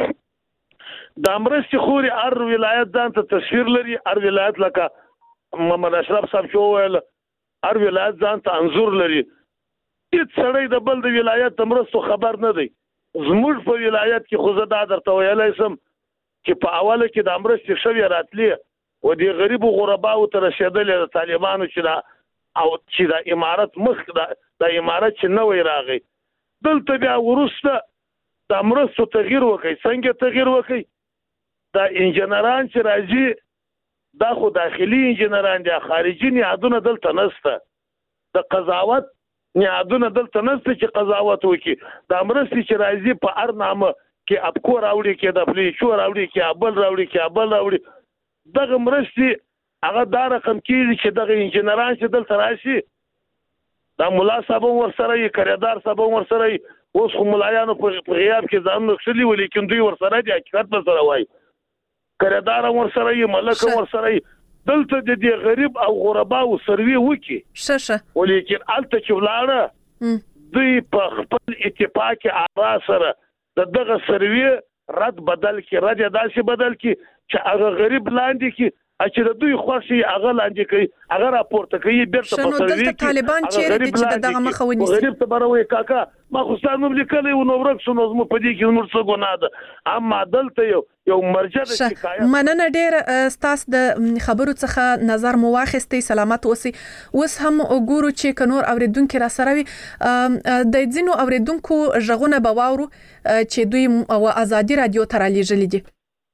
د امرستي خوري ار ولایت ځان ته تصویر لري ار ولایت لکه محمد اشرف صاحب شو ویل ار ولایت ځان ته انزور لري هیڅ سړی د بل د ولایت د مرستو خبر نه دی زموږ په ولایت کې خو زه دا درته ویلی سم چې په اوله کې د مرستې شوې راتلې و د غریبو غرباو ته رسېدلې د طالبانو چې دا او چې د امارت مخ د امارت چې نوی راغی دلته بیا وروسته د مرستو تغییر وکړي څنګه تغییر وکړي دا انجنیران چې راځي دا خو داخلي انجنیران دي خارجي نیادونه دلته نشته د قضاوت نیادونه دلته نشته چې قضاوت وکړي د مرستې چې راځي په هر نامه کې ابکو راوړي کې د پلیشو راوړي کې ابل راوړي کې ابل راوړي دغه مرستې هغه دا رقم کېږي چې دغه انجنیران چې دلته راشي دا مولا صاحب ورسره یې کریدار صاحب ورسره یې اوس خو ملایانو په غیاب کې ځان نقشلي ولیکن دوی ورسره دي حقیقت به سره وایي کریدار ورسره یې ملک ورسره یې دلته د دې غریب او غرباو سروي وکي ششه ولیکن الته چې ولاړه دوی په خپل اتفاق آرا سره دغه سروي رد بدل کی رد داسې بدل کی چې هغه غریب لاندې کی چې د دوی خوشي هغه لاندې کوي هغه راپورته کوي بیرته په سروي کې طالبان چیرې چې دغه مخه ونیسي غریب ته بروي کاکا ما خو ستاسو لیکلې و نو ورک شو نو زمو په دې کې نور څه ګناه ده اما دلته یو یو مرجع د شکایت مننه ډېر ستاسو د خبرو څخه نظر مو واخیستي سلامت اوسئ اوس هم وګورو چې کنور اوریدونکو را سره وي د ځینو اوریدونکو ژغونه به واورو چې دوی او ازادي رادیو ته رالیږلي دي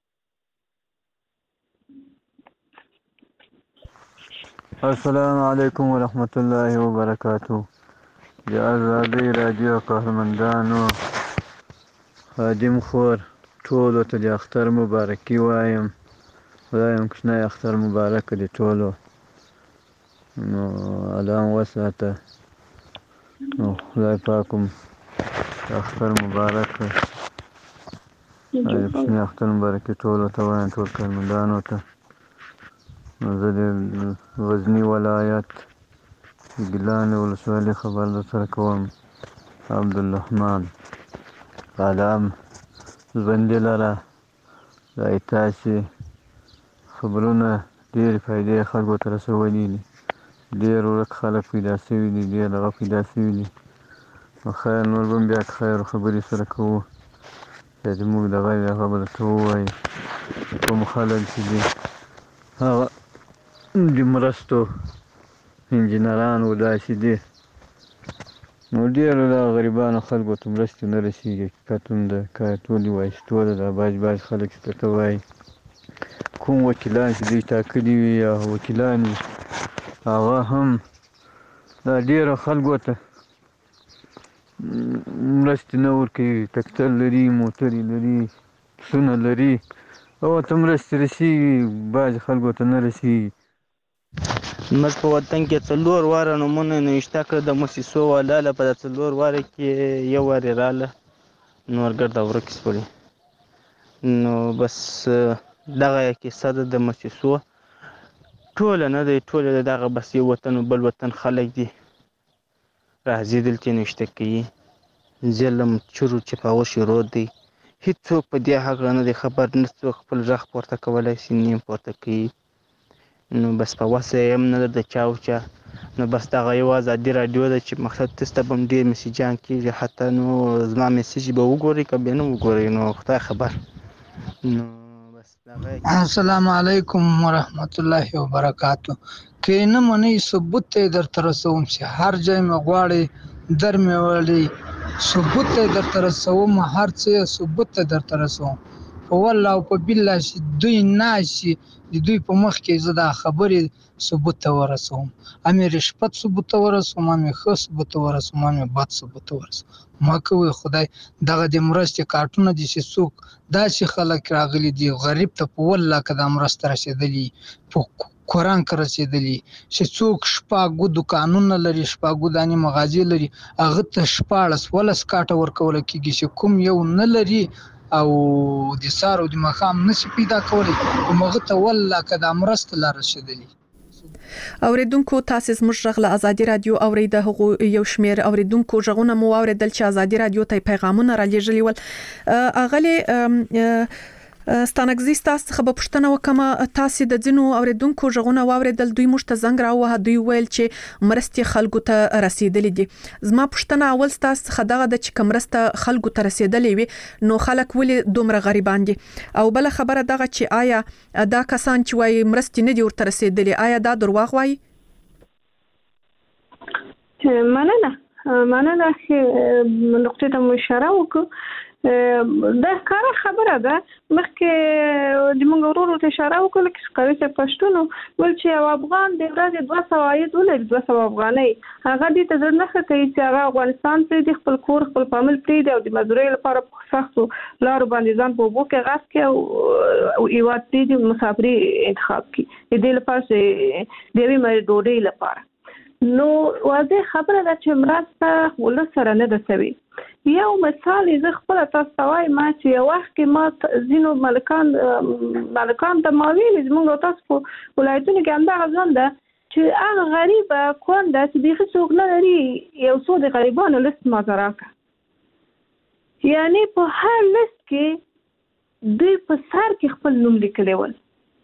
السلام علیکم ورحمت الله وبرکاتہ د ازادي رادیو کارمندانو خادم خور ټولو ته د اختر مبارکي وایم خدایم کښنه اختر مبارک دي ټولو نو الله وساته نو خدای پاکم اختر مبارک کښنه اختر مبارک ټولو ته وایم ټول کارمندانو ته زه د غزني ولایت ګیلان ولسوالۍ خبر در سره کوم عبدالرحمن قلم ژوندي لره دای تاسې خبرونه ډېرې فایدې خلکو ته رسولي دي. ډېر ورک خلک پیدا شوي دي، ډېر هغه پیدا شوي دي. نو خیر نور به هم بیا خیر خبرې سره کوو چې زموږ دغه هغه به درته ووایي کوم خلک چې دي هغه د مرستو انجینران و داسې دي. نو ډېرو دغه غریبانو خلکو ته مرستې نه رسېږي. حقیقت هم ده، که ټولې وایستو ده. دا بعض بعض خلک چې درته وایي کوم وکیلان چې دوی ټاکلي وي یا وکیلان وي هغه هم دا ډېرو خلکو ته مرستې نه ورکوي. ټکټر لري، موټرې لري، پسونه لري او ورته مرستې رسېږي، بعضې خلکو ته نه رسېږي. زموږ په وطن کې څلور واره نومونه نوشته کړه د موسسو والا له. په دا څلور واره کې یو وارې راله نور ګرده ورک شولې. نو بس دغه کیسه ده د موسسو. ټوله نه دی، ټوله د دغه بس یو وطن و بل وطن خلک دي راځي دلته نوشته کوي. ظلم چورو چې په هغو شروع دی. هېڅوک په دې هغه نه دی خبر، نه څوک خپل غږ پورته کولی شي، نه یې پورته کوي. نو بس په وسه یې هم نه ده د چا و چا. نو بس دغه یو ازادي راډیو ده چې مقصد تاسو ته به هم ډېر میسیجان کېږي. حتی نو زما میسیج به وګورئ که بیا نه وګورئ نو خدای خبر. نو السلام علیکم ورحمت الله وبرکاتو. که نه منئ ثبوت ته یې درته رسوم چې هر ځای مې غواړئ در مې وړئ، ثبوت ته یې درته رسوم، هر څه یې ثبوت ته درته رسوم. په والله او په بالله چې دوی ناست شي د دوی په مخ کې زه دا خبرې ثبوت ته ورسوم. هم یې رشوت ثبوت ته ورسوم، هم یې ښه ثبوت ته ورسوم، هم یې بد ثبوت ته ورسوم. ما کوي خدای دغه د مرستې کارټونه دي چې څوک داسې خلک راغلي دي غریب ته په والله که دا مرسته رسېدلي په قرآن کې رسېدلي چې څوک شپږ دوکانونه لري، شپږ دانې مغازې لري، هغه ته شپاړس ولس کاټه ورکولی کېږي چې کوم یو نه لري او د سهار او د ماښام نشي پیدا کولی. همغه ته والله که دا مرسته لا رسېدلي. اوریدونکو تاسو زموږ غږ له ازادي رادیو اورید. هغه یو شمیر اوریدونکو غږونه مو اوریدل چې ازادي رادیو ته پیغامونه را لېږلي ول. اغلی ستانګزي تاسو څخه په پښتنه وکما تاسو د ځینو اوریدونکو غږونه واوریدل، دوی موږ ته زنګ راوه، دوی ویل چې مرستې خلکو ته رسیدلې دي. زما پښتنه اول تاسو څخه دغه د چې کمرسته خلکو ته رسیدلې وي نو خلک ولې دومره غریبان دي؟ او بل خبره دغه چې آیا دا کسان چې وایي مرستې نه دي ورته رسیدلې آیا دا دروغ وایي؟ مننه مننه چې نقطې ته مو اشاره وکړه. دا کار خبره ده. مخکې د موږ ورورو ته اشاره وکړه چې قوي ته پښتون ول چې یو افغان د ورځې دوه سوه عاید ولري، دوه سوه افغانۍ. هغه دې ته زړه نه ښه کوي چې هغه افغانستان پرېږدي، خپل کور خپل فامیل پرېږدي او د مزدورۍ لپاره په سختو لارو باندې ځان په اوبو کې غرق کړي او هېواد پرېږدي مسافري انتخاب کړي د دې لپاره چې د یوې مړۍ ډوډۍ لپاره. نو واضح خبره ده چې مرسته ولس سره نه ده سوي. یو مثال زه خپل تاسو ته وایم چې یو وخت کې ما ځینو مالکان مالکان ته ما ویلي زموږ تاسو په ولایتونو کې همدغه ژوند ده چې هغه غریبه کونډه چې بیخي څوک نه لري یو څو د غریبانو لیست ماته راکړه. یعنې په هر لیست کې دوی په سر کې خپل نوم لیکلی ول.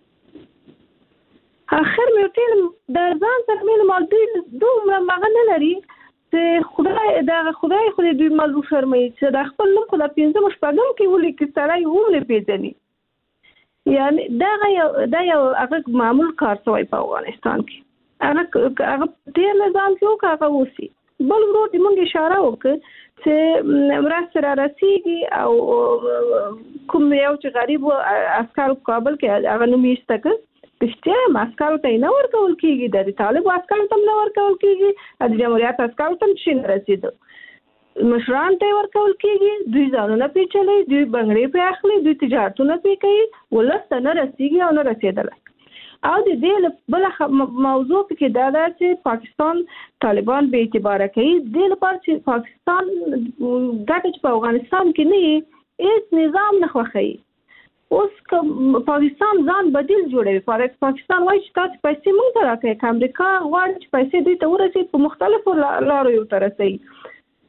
اخر مې ورته د ځان سره مې ما دوی دومره مغه نه لري چې خدای دغه خدای خو دې دوی مالو شرموي چې د خپل نوم خو د پنځم شپږم کې ولیکي سړی هم نه پېژني. یعنې دغه یو دا یو هغه معمول کار شوی په افغانستان کې. هغه هغه تېر نظام کې وکړه هغه اوسي. بل ورور دې مونږ اشاره وکړه چې مرسته را رسېږي او کوم یو چې غریب عسکر په کابل کې هغه نوم یې ایسته کړ. رښتیا عسکرو ته نه ورکول کېږي، د طالبو عسکرو ته نه ورکول کېږي، د جمهوریت عسکرو ته شي نه رسېده، مشران ته ورکول کېږي، دوی ځانونه پیچلي، دوی بنګړې پې اخلي، دوی تجارتونه پې کوي، ولس ته نه رسېږي او نه رسېدلی. او د دې بله موضوع پکې دا ده چې پاکستان طالبان بې اعتباره کوي. دې لپاره چې پاکستان ګټه چې په افغانستان کې نه وي هېڅ نظام نه خوښوي. اوس که پاکستان ځان بدیل جوړوي، پاکستان وایي چې تاسو پیسې موږ ته راکړئ، که امریکا غواړي چې پیسې دوی ته ورسوي په مختلفو لارو یې ورته رسوي.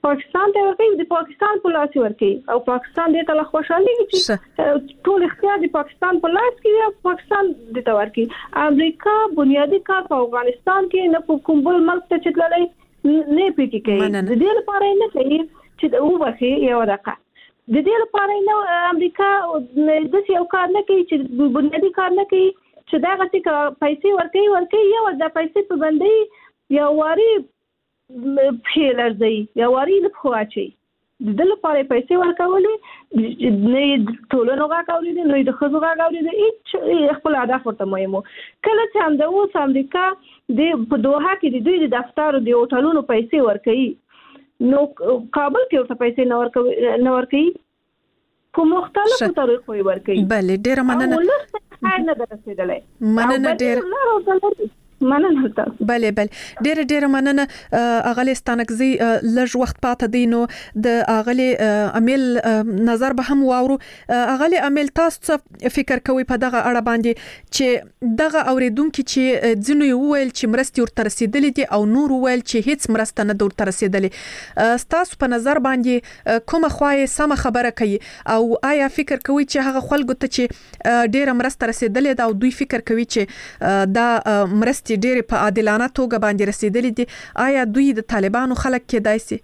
پاکستان ته ورکوي د پاکستان په لاس ورکوي او پاکستان دې ته له خوشحالي چې ټول اختیار د پاکستان په لاس کې یا پاکستان دې ته ورکوي. امریکا بنیادی کار په افغانستان کې نه په کوم بل ملک ته چتللی نه پېټی کوي. د دې لپاره نه کوي چې د وبخي یو دقه د دې لپاره نه امریکا د یو کار نه کوي چې بنیادی کار نه کوي چې دا غټي پیسې ورکوي ورکوي یو د پیسې په باندې یو واري فیلر دی یو واري لپاره د لپاره پیسې ورکولې نه ټولنو غاکولې نه د خزو غاکولې نه هیڅ خپل هدف ورته مهمو. کله چې هم د اوس امریکا د په دوحه کې د دوی د دفتر د هوټلونو پیسې ورکوي نو کابل کې ورته پیسې نه ورکوي نه ورکوي په مختلفو طریقو ورکوي. بله ډیره مننه. نه درسېدلې مننه ډیره مننه تاسو. بله بله ډیره ډیره مننه. اغلی ستانکزی لږ وخت پاته دی نو د اغلی امیل نظر به هم واورو. اغلی امیل تاسو څه فکر کوئ په دغه اړه باندې چې دغه اوریدونکو چې ځینو وویل چې مرستې ورته رسیدلې دي او نور وویل چې هیڅ مرسته نه ورته رسیدلې، تاسو په نظر باندې کومه خوای سم خبره کوي او آیا فکر کوئ چې هغه خلکو ته چې ډیره مرسته رسیدلې ده او دوی فکر کوي چې دا مرستې ډېر په عادلانه توګه باندې رسیدلې دي، آیا دوی د طالبانو خلک کېدای شي؟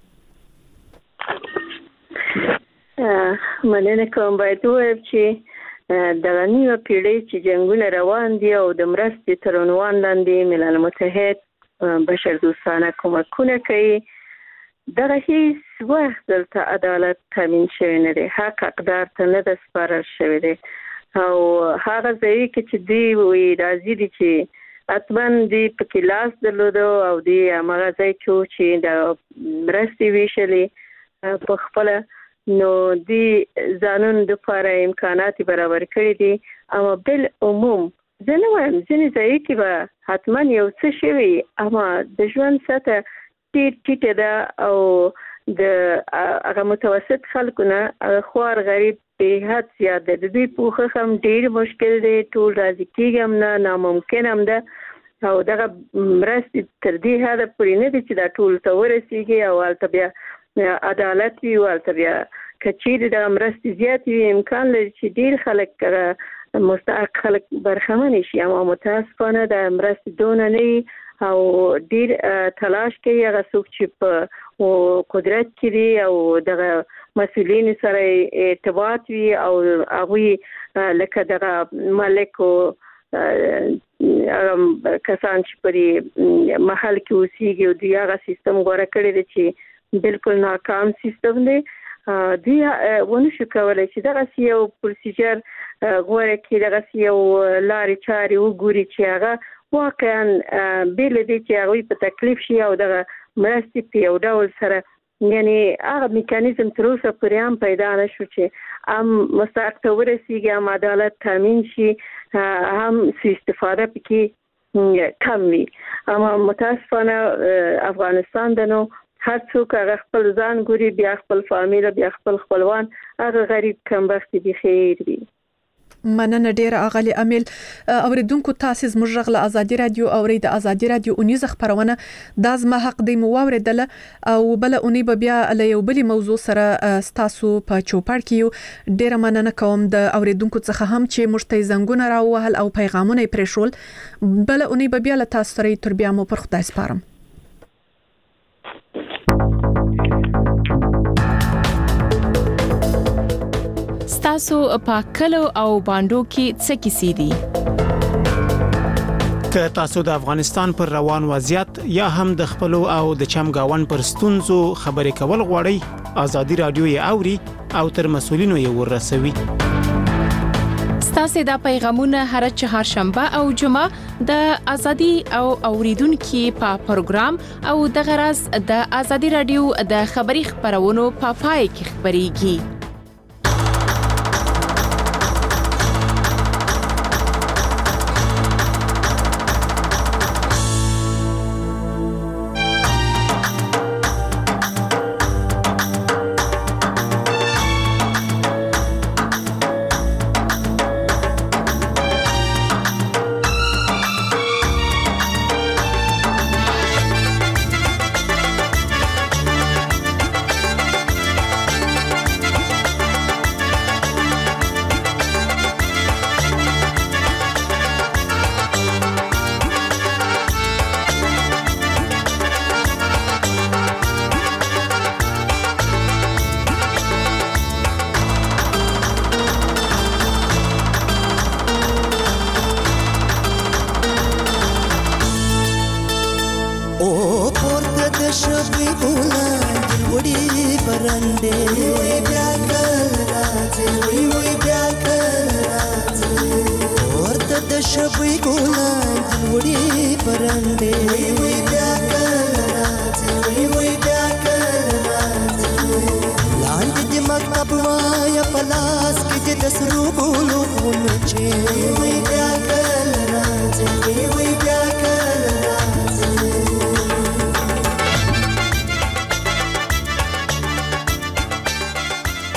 مننه کوم. باید ووایم چې دغه نیمه پیړۍ چې جنګونه روان دي او د مرستې تر عنوان لاندې ملل متحد بشردوستانه کومکونه کوي، دغه هیڅ وخت دلته عدالت تامین شوی نه دی، حق حقدار ته نه ده سپارل شوی دی او هغه ځای کې چې دوی وایي راځي دي چې اتمن دی په کلاس درلوده او دی هغه ځای چې د مرستې ویشلې په خپل نو دی ځانون د لپاره امکانات برابر کړی دي. اما بل عموم زه نه وایم ځینې ځای کې به حتما یو څه شوي، اما د ژوند سطح ډېر ټیټه ده او د هغه متوسط خلکو نه خوار غریب به حد زیات ده. د دوی پوښښ هم ډېر مشکل دی، ټول راضي کېږي هم نه، ناممکن هم ده او دغه مرستې تر دې حده پورې نه دي چې دا ټول ته ورسېږي او هلته بیا عدالت وي او هلته بیا که چیرې دغه مرستې زیاتې وي امکان لري چې ډېر خلک مستحق خلک برخمن شي، اما متاسفانه د مرستې دونه نه وي او ډېر تلاش کوي هغه څوک چې په قدرت کې دي او دغه مسؤلین سره ارتباط وي او هغوی لکه دغه ملک او کسان چې پرې محل کې اوسېږي او دوی هغه سیستم غوره کړی دی چې بالکل ناکام سیستم دی. دوی ونه شو کولی چې دغسې یو پروسیجر غوره کړي، دغسې یو لارې چارې وګوري چې هغه واقعا بې له دې چې هغوی په تکلیف شي او دغه مرستې په یو ډول سره یعنی هغه میکانیزم تر اوسه پورې هم پیدا نه شو چې هم مستحق ته ورسېږي، هم عدالت تامین شي، هم سوء استفاده پکې کم وي. اما متاسفانه افغانستان د نو هر څوک هغه خپل ځان ګوري، بیا خپل فامیل، بیا خپل خپلوان، هغه غریب کمبخت دي خیر دي. مننه ډیره اغلی امیل. اوریدونکو تاسو زموږ غږ له ازادي رادیو اوري د ازادي رادیو اونیزه خبرونه د زما حق دی مو اوریدله او بل اونی به بیا له یو بلی موضوع سره تاسو په چوپړ کې ډیره مننه کوم د اوریدونکو څخه هم چې مشته زنګونه راوهل او پیغامونه پرې شول. بل اونی به بیا له تاسو سره تر بیا مو پر خدای سپارم. ستاسو په کلو او باندو کې څه کیسې دي؟ که تاسو د افغانستان پر روان وضعیت یا هم د خپلو او د چمګاون پر ستونزو خبرې کول غواړئ، ازادي رادیو یې اوري او تر مسؤلینو یې ورسوي. ستاسو د پیغامونه هر چهارشنبه او جمعه د ازادي او اوریدونکو په پروګرام او د غرض د ازادي رادیو د خبري خبرونو په پای کې خبريږي. پرندې وی بیا کله راځي وی وی بیا کله راځي ورته د شبوي ګلان وړي پرندې وی وی بیا کله راځي وی وی بیا کله راځي لاندې د مکتب وایا پلاس کې د سرو ګلو غونچې وی بیا کله راځي وی وی بیا کله